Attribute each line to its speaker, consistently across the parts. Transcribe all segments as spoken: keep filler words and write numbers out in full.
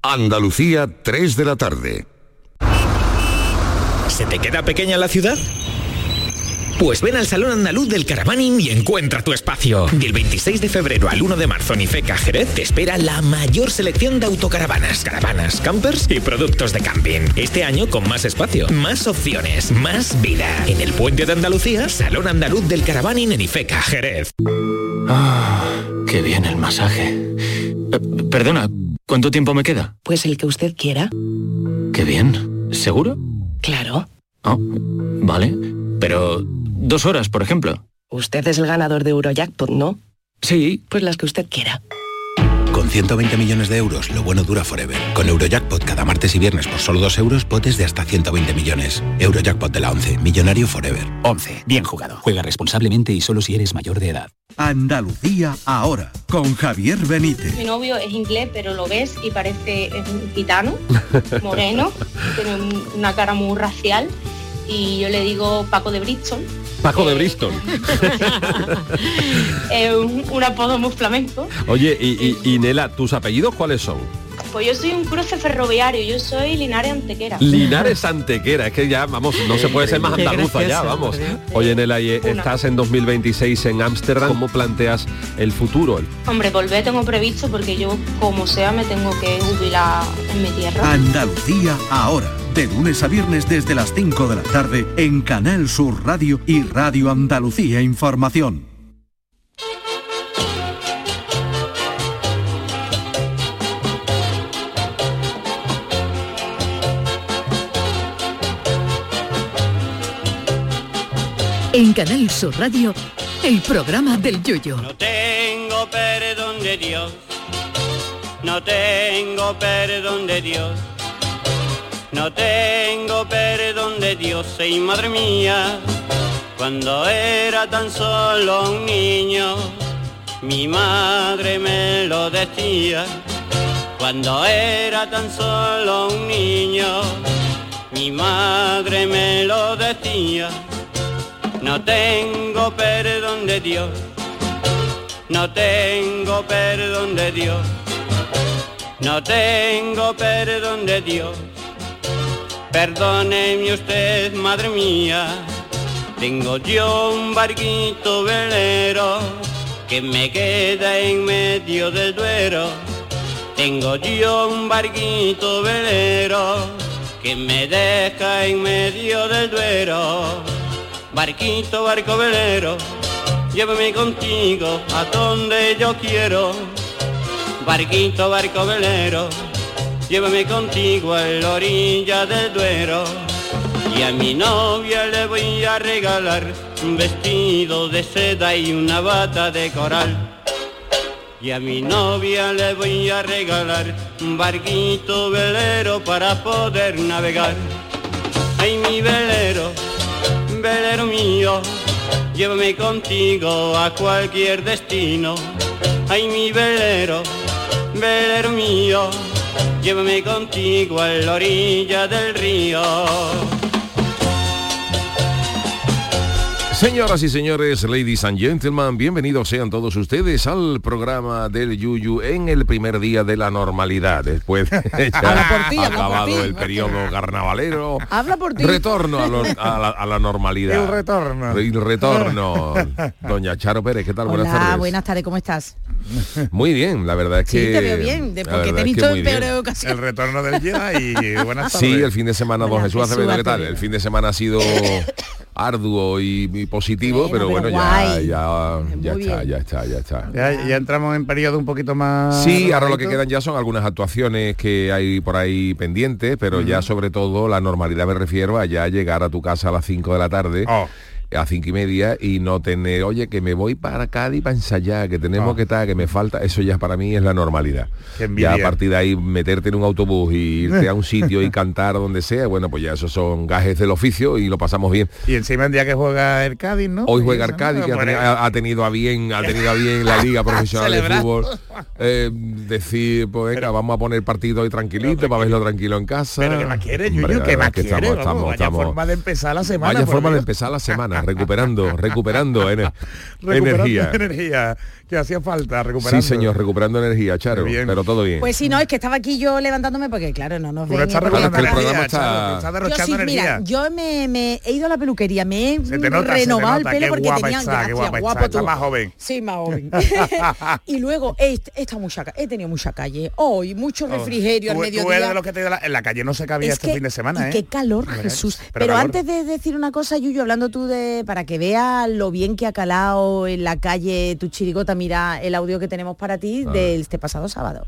Speaker 1: Andalucía, tres de la tarde.
Speaker 2: ¿Se te queda pequeña la ciudad? Pues ven al Salón Andaluz del Caravaning y encuentra tu espacio. Del veintiséis de febrero al uno de marzo en Ifeca, Jerez, te espera la mayor selección de autocaravanas, caravanas, campers y productos de camping. Este año con más espacio, más opciones, más vida. En el Puente de Andalucía, Salón Andaluz del Caravaning en Ifeca, Jerez.
Speaker 3: Ah, qué bien el masaje. Eh, perdona, ¿cuánto tiempo me queda?
Speaker 4: Pues el que usted quiera.
Speaker 3: Qué bien. ¿Seguro?
Speaker 4: Claro.
Speaker 3: Oh, vale. Pero dos horas, por ejemplo.
Speaker 4: Usted es el ganador de Eurojackpot, ¿no?
Speaker 3: Sí.
Speaker 4: Pues las que usted quiera.
Speaker 5: Con ciento veinte millones de euros, lo bueno dura forever. Con Eurojackpot cada martes y viernes por solo dos euros, potes de hasta ciento veinte millones. Eurojackpot de la once, millonario forever.
Speaker 6: once, bien jugado. Juega responsablemente y solo si eres mayor de edad.
Speaker 7: Andalucía ahora, con Javier Benítez.
Speaker 8: Mi novio es inglés, pero lo ves y parece es un gitano, moreno, tiene una cara muy racial. Y yo le digo Paco de Bristol.
Speaker 9: Paco eh, de Bristol.
Speaker 8: Es un, un apodo muy flamenco.
Speaker 9: Oye, y, y, y Nela, ¿tus apellidos cuáles son?
Speaker 8: Pues yo soy un cruce ferroviario, yo soy Linares Antequera.
Speaker 9: Linares Antequera, es que ya, vamos, no se puede ser más andaluza ya, vamos. Oye, Nela, y estás en dos mil veintiséis en Ámsterdam, ¿cómo planteas el futuro?
Speaker 8: Hombre, volver tengo previsto porque yo, como sea, me tengo que jubilar en mi tierra.
Speaker 7: Andalucía ahora, de lunes a viernes desde las cinco de la tarde en Canal Sur Radio y Radio Andalucía Información.
Speaker 10: En Canal Sur Radio, el programa del Yoyo.
Speaker 11: No tengo perdón de Dios, no tengo perdón de Dios, no tengo perdón de Dios, y madre mía, cuando era tan solo un niño, mi madre me lo decía, cuando era tan solo un niño, mi madre me lo decía. No tengo perdón de Dios, no tengo perdón de Dios, no tengo perdón de Dios. Perdóneme usted, madre mía, tengo yo un barquito velero que me queda en medio del Duero. Tengo yo un barquito velero que me deja en medio del Duero. Barquito, barco velero, llévame contigo a donde yo quiero. Barquito, barco velero, llévame contigo a la orilla del Duero. Y a mi novia le voy a regalar un vestido de seda y una bata de coral. Y a mi novia le voy a regalar un barquito velero para poder navegar. Ay, mi velero, velero mío, llévame contigo a cualquier destino. Ay, mi velero, velero mío, llévame contigo a la orilla del río.
Speaker 12: Señoras y señores, ladies and gentlemen, bienvenidos sean todos ustedes al programa del Yuyu en el primer día de la normalidad, después de ya ti, acabado el periodo carnavalero.
Speaker 13: Habla por ti.
Speaker 12: Retorno a, lo, a, la, a la normalidad.
Speaker 13: El retorno.
Speaker 12: El retorno. Doña Charo Pérez, ¿qué tal?
Speaker 13: Hola,
Speaker 12: buenas tardes.
Speaker 13: buenas tardes, ¿cómo estás?
Speaker 12: Muy bien, la verdad es que...
Speaker 13: Sí, te veo bien, de, porque te he visto en peores ocasiones.
Speaker 14: El retorno del Jedi y buenas tardes.
Speaker 12: Sí, el fin de semana, don Jesús Acevedo, ¿qué tal?
Speaker 13: Acevedo.
Speaker 12: El fin de semana ha sido arduo y, y positivo,
Speaker 13: Bueno,
Speaker 12: pero bueno,
Speaker 13: pero
Speaker 12: ya,
Speaker 13: guay.
Speaker 12: ya, ya
Speaker 13: Muy
Speaker 12: está,
Speaker 13: bien.
Speaker 12: ya está, ya está.
Speaker 14: Ya, ya entramos en periodo un poquito más...
Speaker 12: Sí, ahora lo que
Speaker 14: relajadito.
Speaker 12: quedan ya son algunas actuaciones que hay por ahí pendientes, pero
Speaker 14: Ujú.
Speaker 12: ya sobre todo la normalidad me refiero a ya llegar a tu casa a las cinco de la tarde.
Speaker 14: Oh.
Speaker 12: A cinco y media y no tener, oye, que me voy para Cádiz para ensayar, que tenemos
Speaker 14: Oh.
Speaker 12: que estar, que me falta, eso ya para mí es la normalidad.
Speaker 14: Qué envidia.
Speaker 12: Ya a partir de ahí meterte en un autobús y irte a un sitio y cantar donde sea, bueno, pues ya esos son gajes del oficio y lo pasamos bien.
Speaker 14: Y encima el día que juega el Cádiz, ¿no?
Speaker 12: Hoy
Speaker 14: Y
Speaker 12: juega
Speaker 14: eso,
Speaker 12: el Cádiz,
Speaker 14: ¿no?
Speaker 12: que ha,
Speaker 14: Bueno,
Speaker 12: tenido, ha- ha tenido a bien, ha tenido a bien la Liga Profesional de
Speaker 14: Celebrar.
Speaker 12: Fútbol. Eh, decir, pues venga, vamos a poner partido hoy tranquilito, para verlo tranquilo en casa.
Speaker 14: Pero ¿qué más quiere,
Speaker 12: Hombre,
Speaker 14: Yuyu? ¿Qué más
Speaker 12: que
Speaker 14: quiere?
Speaker 12: estamos-
Speaker 14: Vamos,
Speaker 12: estamos-
Speaker 14: vaya
Speaker 12: estamos-
Speaker 14: forma de empezar la semana.
Speaker 12: Vaya
Speaker 14: por
Speaker 12: forma de
Speaker 14: Dios.
Speaker 12: empezar la semana. semana, recuperando, recuperando, ener-
Speaker 14: Recuperando
Speaker 12: energía.
Speaker 14: energía, que hacía falta, recuperando.
Speaker 12: Sí, señor, recuperando energía, Charo, pero todo bien.
Speaker 13: Pues sí, no, es que estaba aquí yo levantándome porque, claro, no nos ven.
Speaker 14: Está
Speaker 13: porque
Speaker 14: recuperando
Speaker 12: el programa
Speaker 14: energía,
Speaker 12: está-
Speaker 14: Charo, está
Speaker 13: Yo
Speaker 14: derrochando
Speaker 13: sí,
Speaker 14: energía.
Speaker 13: mira, yo me, me he ido a la peluquería, me he
Speaker 14: Se te nota, se te
Speaker 13: renovado
Speaker 14: nota,
Speaker 13: el pelo
Speaker 14: qué
Speaker 13: porque
Speaker 14: guapa
Speaker 13: tenía
Speaker 14: está,
Speaker 13: gracia,
Speaker 14: qué guapa
Speaker 13: guapo
Speaker 14: está, está
Speaker 13: tú.
Speaker 14: más joven.
Speaker 13: Sí, más joven. Y luego he, he estado mucha, ca- he tenido mucha calle. Hoy, mucho refrigerio al
Speaker 14: Tú-
Speaker 13: mediodía.
Speaker 14: Tú eres de los que te dio la- en la calle no se cabía
Speaker 13: Es
Speaker 14: este
Speaker 13: que-
Speaker 14: fin de semana,
Speaker 13: y
Speaker 14: ¿eh?
Speaker 13: qué calor,
Speaker 14: Mira,
Speaker 13: Jesús.
Speaker 14: pero
Speaker 13: Pero,
Speaker 14: calor.
Speaker 13: antes de decir una cosa, Yuyu, hablando tú de, para que veas lo bien que ha calado en la calle tu chirigota, mira el audio que tenemos para ti de este pasado sábado.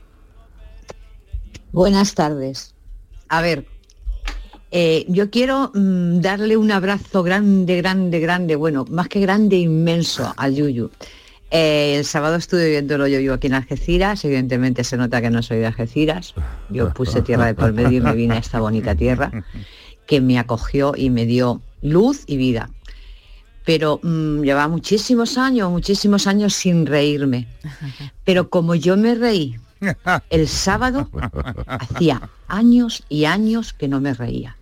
Speaker 15: Buenas tardes. A ver, eh, yo quiero mm, darle un abrazo grande, grande, grande, bueno, más que grande, inmenso a Yuyu. Eh, el sábado estuve viéndolo, yo vivo aquí en Algeciras, evidentemente se nota que no soy de Algeciras. Yo puse tierra de por medio y me vine a esta bonita tierra que me acogió y me dio luz y vida. Pero mmm, llevaba muchísimos años, muchísimos años sin reírme. Pero como yo me reí el sábado, hacía años y años que no me reía.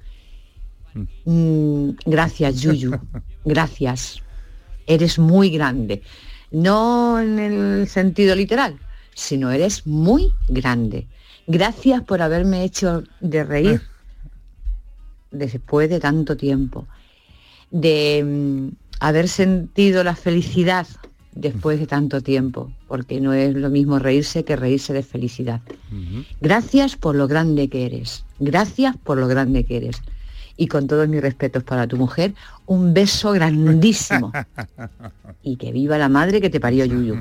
Speaker 15: Mm, gracias, Yuyu. Gracias. Eres muy grande. No en el sentido literal, sino eres muy grande. Gracias por haberme hecho de reír después de tanto tiempo. De mm, haber sentido la felicidad después de tanto tiempo, porque no es lo mismo reírse que reírse de felicidad. Gracias por lo grande que eres, gracias por lo grande que eres. Y con todos mis respetos para tu mujer, un beso grandísimo. Y que viva la madre que te parió, Yuyu.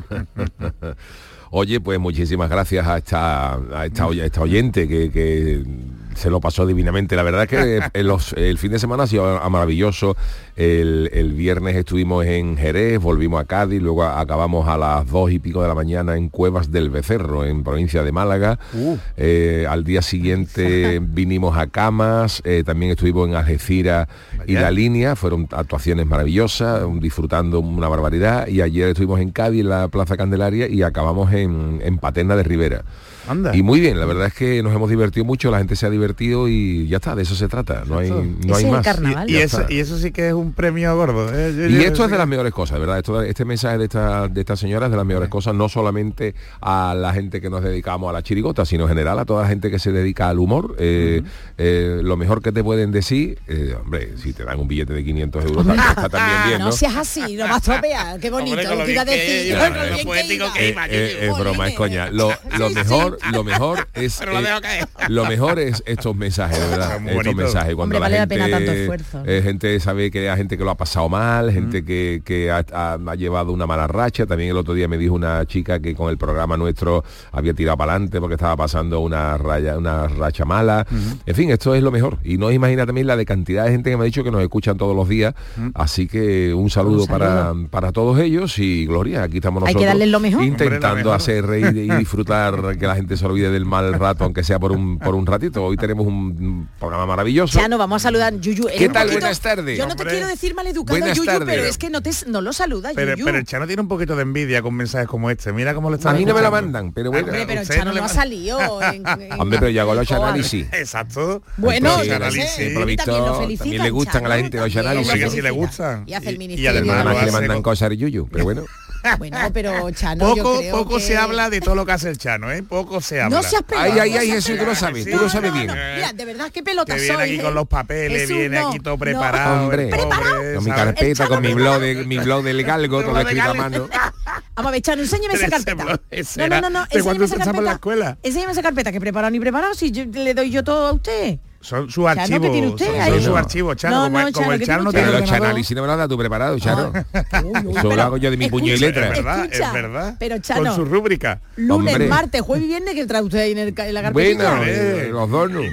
Speaker 12: Oye, pues muchísimas gracias a esta, a esta, oy- a esta oyente que, que se lo pasó divinamente. La verdad es que el, los, el fin de semana ha sido maravilloso. El, el viernes estuvimos en Jerez, volvimos a Cádiz, luego a- acabamos a las dos y pico de la mañana en Cuevas del Becerro, en provincia de Málaga.
Speaker 14: Uh.
Speaker 12: Eh, al día siguiente vinimos a Camas, eh, también estuvimos en Algeciras y La Línea, fueron actuaciones maravillosas, un- disfrutando una barbaridad, y ayer estuvimos en Cádiz, en la Plaza Candelaria, y acabamos en, en Paterna de Ribera.
Speaker 14: Anda.
Speaker 12: Y muy bien, la verdad es que nos hemos divertido mucho, la gente se ha divertido y ya está, de eso se trata, no hay, no hay más.
Speaker 14: Y, y
Speaker 12: Ya
Speaker 14: eso,
Speaker 12: está.
Speaker 14: y eso sí que es un premio gordo, ¿eh? Yo-
Speaker 12: Y
Speaker 14: yo-
Speaker 12: esto es de las mejores cosas, ¿verdad? Esto, este mensaje de esta, de esta señora es de las mejores cosas, no solamente a la gente que nos dedicamos a la chirigota, sino en general a toda la gente que se dedica al humor. Eh, eh, lo mejor que te pueden decir, eh, hombre, si te dan un billete de quinientos euros, también, está también bien, ¿no?
Speaker 13: No seas así, no vas a tropear, qué bonito,
Speaker 14: Hombre, con
Speaker 13: lo
Speaker 14: lo
Speaker 13: que iba a
Speaker 14: bien que
Speaker 13: decir.
Speaker 14: iba,
Speaker 13: con lo
Speaker 14: lo
Speaker 13: bien
Speaker 14: poético
Speaker 13: que
Speaker 14: que
Speaker 13: iba.
Speaker 12: Eh, eh, es broma, es coña. Lo, lo mejor, lo mejor es
Speaker 14: Pero lo
Speaker 12: eh,
Speaker 14: dejo caer.
Speaker 12: lo mejor es estos mensajes, de verdad.
Speaker 14: Muy
Speaker 12: Estos
Speaker 14: bonito.
Speaker 12: mensajes cuando
Speaker 13: Hombre,
Speaker 12: la
Speaker 13: vale la
Speaker 12: gente,
Speaker 13: pena tanto esfuerzo.
Speaker 12: eh, gente sabe que hay gente que lo ha pasado mal, gente que, que ha, ha- ha llevado una mala racha. También el otro día me dijo una chica que con el programa nuestro había tirado para adelante porque estaba pasando una raya, una racha mala. En fin, esto es lo mejor. Y no os imagina también la de cantidad de gente que me ha dicho que nos escuchan todos los días. Así que un saludo,
Speaker 13: Un saludo.
Speaker 12: Para, para todos ellos y Gloria, aquí estamos
Speaker 13: Hay
Speaker 12: nosotros.
Speaker 13: que darles lo mejor.
Speaker 12: Intentando
Speaker 14: Hombre, lo mejor.
Speaker 12: hacer reír y disfrutar, que la gente se olvide del mal rato, aunque sea por un, por un ratito. Hoy tenemos un programa maravilloso.
Speaker 13: Ya no vamos a saludar, Yuyu.
Speaker 12: ¿Qué
Speaker 13: eres un
Speaker 12: tal?
Speaker 13: poquito-
Speaker 12: Buenas tardes.
Speaker 13: Yo no te
Speaker 14: Hombre.
Speaker 13: quiero decir maleducado,
Speaker 12: Buenas
Speaker 13: Yuyu,
Speaker 12: tardes.
Speaker 13: pero es que no, te, no lo saludas,
Speaker 14: Pero,
Speaker 13: Yuyu.
Speaker 14: pero el Chano tiene un poquito de envidia con mensajes como este. Mira cómo le
Speaker 12: A
Speaker 14: están
Speaker 12: mí no me lo
Speaker 14: escuchando.
Speaker 12: mandan, pero bueno.
Speaker 13: Hombre, pero el
Speaker 14: usted
Speaker 13: Chano
Speaker 14: no le
Speaker 13: no ha
Speaker 14: manda.
Speaker 13: salido. En, en-
Speaker 12: Hombre, pero yo hago los
Speaker 13: en Coa.
Speaker 12: análisis.
Speaker 14: Exacto.
Speaker 13: Bueno,
Speaker 12: Sí,
Speaker 13: yo
Speaker 14: no
Speaker 13: no
Speaker 14: sé,
Speaker 13: sé.
Speaker 12: por lo
Speaker 13: y
Speaker 12: visto,
Speaker 13: también lo
Speaker 12: también
Speaker 13: felicitan,
Speaker 12: le gustan a la
Speaker 13: Chano,
Speaker 12: gente los
Speaker 13: también
Speaker 12: análisis.
Speaker 13: lo
Speaker 14: Hombre, que sí le
Speaker 13: felicitan.
Speaker 14: gustan.
Speaker 13: Y hace el
Speaker 14: Y- y
Speaker 13: ministerio.
Speaker 14: además
Speaker 12: Nada más
Speaker 14: lo
Speaker 12: que le
Speaker 14: hace
Speaker 12: mandan
Speaker 14: con-
Speaker 12: cosas a Yuyu, pero bueno.
Speaker 13: Bueno, pero Chano, yo
Speaker 14: Poco,
Speaker 13: creo
Speaker 14: poco
Speaker 13: que...
Speaker 14: se habla de todo lo que hace el Chano, ¿eh? Poco se habla.
Speaker 13: No seas pelota.
Speaker 12: Ay, ay,
Speaker 13: no
Speaker 12: ay,
Speaker 13: seas
Speaker 12: Jesús, tú lo
Speaker 13: pelota.
Speaker 12: sabes,
Speaker 14: Sí,
Speaker 12: tú lo
Speaker 14: no,
Speaker 12: sabes
Speaker 14: no,
Speaker 12: bien.
Speaker 14: no.
Speaker 13: Mira, de verdad, qué pelota
Speaker 14: Que
Speaker 13: soy.
Speaker 14: viene aquí con los papeles,
Speaker 13: Jesús,
Speaker 14: viene
Speaker 13: no,
Speaker 14: aquí todo
Speaker 13: no.
Speaker 14: preparado.
Speaker 12: Hombre.
Speaker 14: el
Speaker 13: ¿Preparado?
Speaker 14: pobre,
Speaker 12: Con mi
Speaker 14: ¿sabes?
Speaker 12: carpeta, con mi
Speaker 13: Chano,
Speaker 12: blog, de, mi blog del galgo, todo
Speaker 14: blog
Speaker 12: escrito a
Speaker 14: del
Speaker 12: mano.
Speaker 13: Vamos a ver, Chano, enséñame esa
Speaker 14: Pero ese
Speaker 13: carpeta.
Speaker 14: blog, ese
Speaker 13: No, no,
Speaker 14: era
Speaker 13: no, no,
Speaker 14: de
Speaker 13: enséñame
Speaker 14: cuando
Speaker 13: esa
Speaker 14: usted estaba en la
Speaker 13: carpeta.
Speaker 14: escuela.
Speaker 13: Enséñame esa carpeta, que preparado ni preparado, si yo le doy yo todo a usted.
Speaker 14: Son sus
Speaker 13: Chano,
Speaker 14: archivos.
Speaker 13: ¿qué tiene usted
Speaker 14: son
Speaker 13: ahí?
Speaker 14: son sus
Speaker 12: No.
Speaker 14: archivos, Chano.
Speaker 13: No,
Speaker 14: como,
Speaker 13: no,
Speaker 14: como
Speaker 13: Chano,
Speaker 14: el
Speaker 13: ¿qué
Speaker 14: Chano no
Speaker 13: tiene
Speaker 14: tiene
Speaker 12: Pero los
Speaker 14: ordenador.
Speaker 12: análisis no me lo has dado tú preparado, Charo.
Speaker 13: Uy, uy,
Speaker 12: Eso lo
Speaker 13: pero
Speaker 12: hago yo de mi puño y
Speaker 13: escucha,
Speaker 12: letra.
Speaker 14: Es verdad,
Speaker 13: escucha,
Speaker 14: es verdad.
Speaker 13: Pero Chano,
Speaker 14: Con su rúbrica.
Speaker 13: lunes,
Speaker 12: Hombre.
Speaker 13: martes, jueves y viernes, que trae usted ahí en, el, ca- en la carpetita.
Speaker 12: Bueno, eh, los dos no.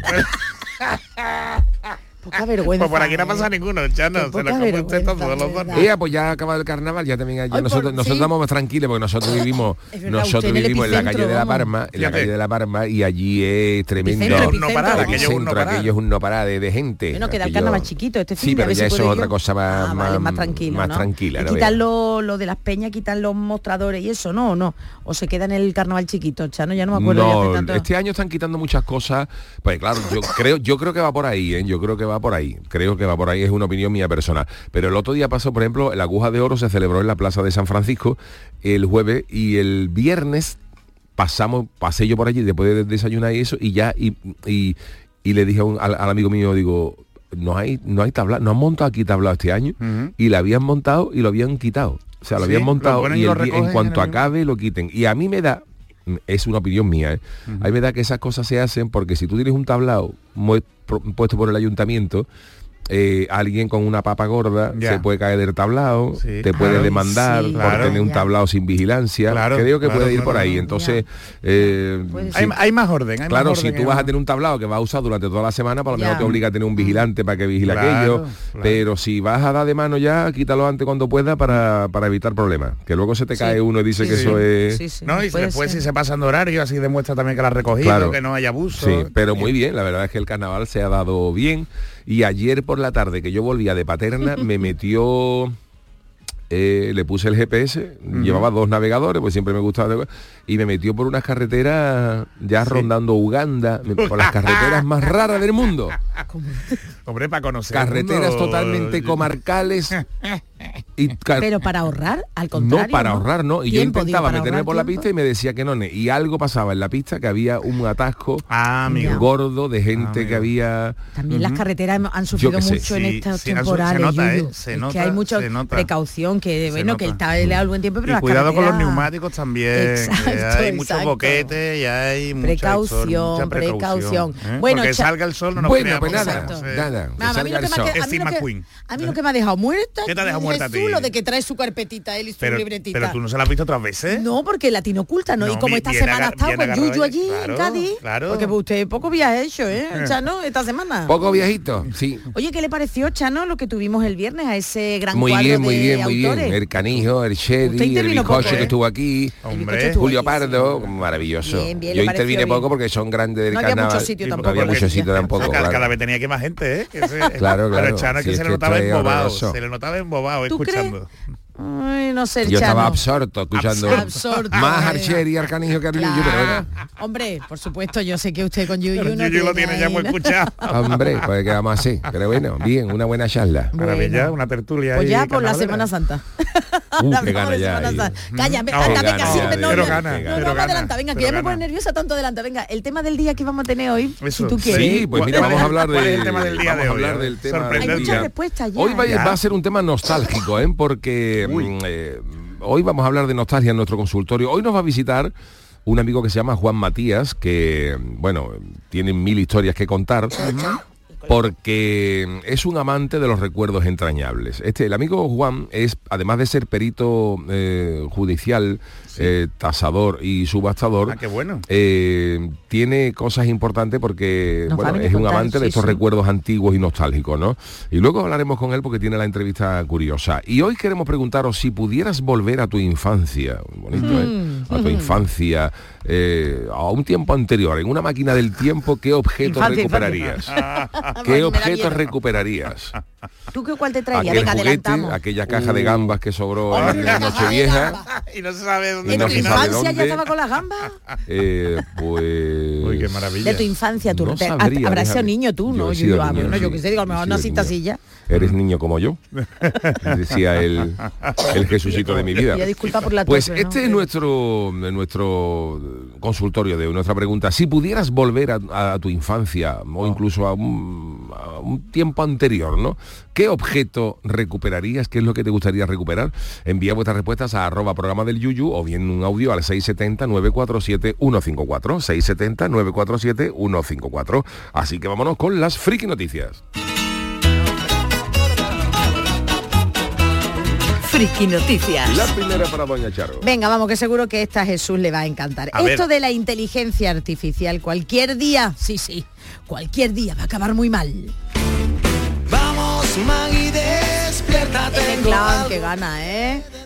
Speaker 13: Poca vergüenza.
Speaker 14: Pues por aquí no
Speaker 13: ¿eh?
Speaker 14: pasa ninguno, Chano.
Speaker 13: Qué
Speaker 14: Se
Speaker 13: poca
Speaker 14: lo come usted
Speaker 13: vergüenza,
Speaker 14: todos los dos.
Speaker 13: ¿verdad?
Speaker 12: Ella, pues ya ha acabado el carnaval, ya también ya
Speaker 13: Ay,
Speaker 12: nosotros,
Speaker 13: por-
Speaker 12: nosotros
Speaker 13: sí.
Speaker 12: estamos más tranquilos porque nosotros vivimos,
Speaker 13: Es verdad,
Speaker 12: nosotros
Speaker 13: usted en el
Speaker 12: vivimos en la
Speaker 13: epicentro,
Speaker 12: calle de la
Speaker 13: vamos.
Speaker 12: Parma, en la
Speaker 14: Fíjate.
Speaker 12: calle de la Parma, y allí es tremendo.
Speaker 13: Epicentro,
Speaker 14: Un no parar,
Speaker 13: epicentro.
Speaker 14: aquello es un no
Speaker 12: Centro,
Speaker 14: parar.
Speaker 12: aquello es un no parar de, de gente.
Speaker 13: Bueno, queda el
Speaker 12: Aquello-
Speaker 13: carnaval chiquito este fin
Speaker 12: Sí,
Speaker 13: de, a
Speaker 12: pero
Speaker 13: ver
Speaker 12: ya
Speaker 13: si
Speaker 12: eso es
Speaker 13: puedo
Speaker 12: otra
Speaker 13: yo.
Speaker 12: cosa más,
Speaker 13: Ah, vale,
Speaker 12: más,
Speaker 13: más tranquilo,
Speaker 12: más
Speaker 13: ¿no?
Speaker 12: tranquila.
Speaker 13: Y
Speaker 12: ¿no?
Speaker 13: quitan
Speaker 12: Vea.
Speaker 13: lo, lo de las peñas, quitan los mostradores y eso, ¿no? ¿O no? ¿O se queda en el carnaval chiquito, Chano? Ya no me acuerdo. ya hace
Speaker 12: No,
Speaker 13: tanto.
Speaker 12: este año están quitando muchas cosas. Pues claro, yo creo, yo creo que va por ahí, ¿eh? Yo creo que va por ahí, creo que va por ahí, es una opinión mía personal. Pero el otro día pasó, por ejemplo, la Aguja de Oro se celebró en la Plaza de San Francisco el jueves y el viernes pasamos, pasé yo por allí después de desayunar y eso, y ya, y, y, y le dije a un, al, al amigo mío, digo, no hay, no hay tablado, no han montado aquí tablado este año, uh-huh. y la habían montado y lo habían quitado. O sea, lo ¿Sí? habían montado lo y, y el, en cuanto en acabe lo quiten. Y a mí me da, es una opinión mía, ¿eh? Uh-huh. A mí me da que esas cosas se hacen porque si tú tienes un tablado muy, puesto por el ayuntamiento, eh, alguien con una papa gorda ya. se puede caer del tablado, sí. te puede Ay, demandar sí, por claro, tener un ya. tablado sin vigilancia. Claro, Creo que claro, puede ir claro, por ahí. Entonces, eh,
Speaker 14: sí. hay, hay más orden. Hay
Speaker 12: claro,
Speaker 14: más
Speaker 12: si
Speaker 14: orden
Speaker 12: tú vas a tener un tablado que vas a usar durante toda la semana, por lo menos te obliga a tener un vigilante para que vigile claro, aquello. Claro. Pero si vas a dar de mano ya, quítalo antes cuando pueda para, para evitar problemas. Que luego se te cae sí. uno y dice sí, que sí. eso es...
Speaker 14: Sí, sí. No, y después ser. si se pasan de horario, así demuestra también que la has recogido, claro. que no hay abuso.
Speaker 12: Sí, pero muy bien. La verdad es que el carnaval se ha dado bien. Y ayer por la tarde que yo volvía de Paterna me metió eh, le puse el G P S, uh-huh. llevaba dos navegadores, pues siempre me gustaba, y me metió por unas carreteras ya sí. rondando Uganda, por las carreteras más raras del mundo.
Speaker 14: Hombre, para conocer
Speaker 12: carreteras totalmente comarcales. Y
Speaker 13: pero para ahorrar, al contrario.
Speaker 12: No, para ¿no? ahorrar, no. Y yo intentaba meterme por tiempo. la pista y me decía que no. Y algo pasaba en la pista, que había un atasco
Speaker 14: ah,
Speaker 12: gordo de gente ah, que había...
Speaker 13: También uh-huh. las carreteras han sufrido mucho sí, en estas sí, temporales. Se nota, ¿eh? Se nota, que hay mucha precaución, que bueno, que está el buen tiempo, pero
Speaker 14: y
Speaker 13: las
Speaker 14: cuidado
Speaker 13: carreteras...
Speaker 14: con los neumáticos también. Exacto, que hay muchos boquetes y hay mucha
Speaker 13: precaución, mucha precaución.
Speaker 14: ¿eh? Bueno, porque salga el sol no nos
Speaker 12: bueno, pues nada, nada.
Speaker 13: A mí lo que me ha dejado muerta...
Speaker 14: ¿Qué te ha dejado muerta a ti?
Speaker 13: Lo de que trae su carpetita él y su
Speaker 14: pero,
Speaker 13: libretita.
Speaker 14: Pero tú no se la has visto otras veces.
Speaker 13: No, porque la tiene oculta, ¿no? no y como esta semana ha estado con Yuyu allí claro, en Cádiz. Claro. Porque usted poco viaje ha hecho, ¿eh, Chano? Esta semana.
Speaker 12: Poco viajito, sí.
Speaker 13: Oye, ¿qué le pareció, Chano, lo que tuvimos el viernes a ese gran
Speaker 12: muy
Speaker 13: cuadro
Speaker 12: bien, muy
Speaker 13: de
Speaker 12: bien,
Speaker 13: autores?
Speaker 12: Muy bien, el Canijo, el Sherry, el Bicocho ¿eh? que estuvo aquí,
Speaker 14: Hombre.
Speaker 12: Julio Pardo, maravilloso. Bien, bien, Yo intervine poco porque son grandes del carnaval.
Speaker 13: No había mucho sitio tampoco.
Speaker 12: Había mucho sitio tampoco.
Speaker 14: Cada vez tenía que más gente, ¿eh?
Speaker 12: Claro, claro.
Speaker 14: Pero Chano que se le notaba embobado, se le notaba embobado escuchando.
Speaker 13: Ay, no sé,
Speaker 12: yo
Speaker 13: Chano.
Speaker 12: estaba absorto escuchando
Speaker 13: absorto,
Speaker 12: más Archer y Arcanijo que
Speaker 13: claro.
Speaker 12: Yuyu, pero bueno.
Speaker 13: Hombre, por supuesto, yo sé que usted con Yuyu
Speaker 14: pero
Speaker 13: no
Speaker 14: Yuyu lo tiene ya muy escuchado.
Speaker 12: Hombre, pues quedamos así. Pero bueno, bien, una buena charla.
Speaker 14: Bueno. Maravilla, una tertulia.
Speaker 13: Pues ya por la Semana Santa.
Speaker 12: Uh, qué gana ya.
Speaker 13: Calla,
Speaker 14: no,
Speaker 13: anda,
Speaker 14: venga,
Speaker 13: venga, siempre no,
Speaker 14: pero
Speaker 13: no,
Speaker 14: gana,
Speaker 13: no,
Speaker 14: pero
Speaker 13: no,
Speaker 14: gana,
Speaker 13: adelanta, venga, que ya me pone nerviosa tanto adelanta. Venga, el tema del día que vamos a tener hoy,
Speaker 14: Eso.
Speaker 13: si tú quieres.
Speaker 12: Sí, pues mira, vamos a hablar
Speaker 14: ¿Cuál
Speaker 12: del
Speaker 14: es el tema del día de hoy?
Speaker 12: hablar del tema
Speaker 13: Hay muchas respuestas ya.
Speaker 12: Hoy va, va a ser un tema nostálgico, ¿eh? Porque eh, hoy vamos a hablar de nostalgia en nuestro consultorio. Hoy nos va a visitar un amigo que se llama Juan Matías, que, bueno, tiene mil historias que contar, porque es un amante de los recuerdos entrañables. Este, el amigo Juan es, además de ser perito eh, judicial, sí. eh, tasador y subastador,
Speaker 14: ah, qué bueno.
Speaker 12: eh, tiene cosas importantes porque
Speaker 13: Nos
Speaker 12: bueno, es un amante sí, de estos sí. recuerdos antiguos y nostálgicos, ¿no? Y luego hablaremos con él porque tiene la entrevista curiosa. Y hoy queremos preguntaros si pudieras volver a tu infancia, bonito, mm. ¿eh? A tu mm. infancia, eh, a un tiempo anterior, en una máquina del tiempo, ¿qué objetos infancia, recuperarías? Infancia. ¿Qué objetos recuperarías?
Speaker 13: ¿Tú qué cuál te traías?
Speaker 12: Aquel
Speaker 13: Venga,
Speaker 12: juguete,
Speaker 13: adelantamos.
Speaker 12: Aquella caja uh. de gambas que sobró en la Nochevieja.
Speaker 14: Y no se sabe dónde.
Speaker 13: ¿En no tu infancia ya estaba con las gambas?
Speaker 12: Eh, pues...
Speaker 14: Uy, qué maravilla.
Speaker 13: De tu infancia, tú.
Speaker 12: No sabría,
Speaker 13: habrás sido niño tú, ¿no?
Speaker 12: Yo, yo,
Speaker 13: niño,
Speaker 12: no,
Speaker 13: yo que sé, digo, a lo mejor naciste así ya.
Speaker 12: Eres niño como yo, decía el, el Jesucito de mi vida.
Speaker 13: Disculpa por la
Speaker 12: pues
Speaker 13: tos,
Speaker 12: este ¿no? es nuestro, nuestro consultorio de nuestra pregunta. Si pudieras volver a, a tu infancia o incluso a un, a un tiempo anterior, ¿no? ¿Qué objeto recuperarías? ¿Qué es lo que te gustaría recuperar? Envía vuestras respuestas a arroba programa del Yuyu o bien un audio al seis siete cero, nueve cuatro siete, uno cinco cuatro. seis siete cero, nueve cuatro siete, uno cinco cuatro. Así que vámonos con las friki noticias.
Speaker 10: Friki Noticias.
Speaker 12: La primera para doña Charo.
Speaker 13: Venga, vamos, que seguro que esta a Jesús le va a encantar. A Esto ver. de la inteligencia artificial, cualquier día, sí, sí, cualquier día va a acabar muy mal.
Speaker 16: Vamos, Maggie, despiértate.
Speaker 13: El clown que gana, ¿eh?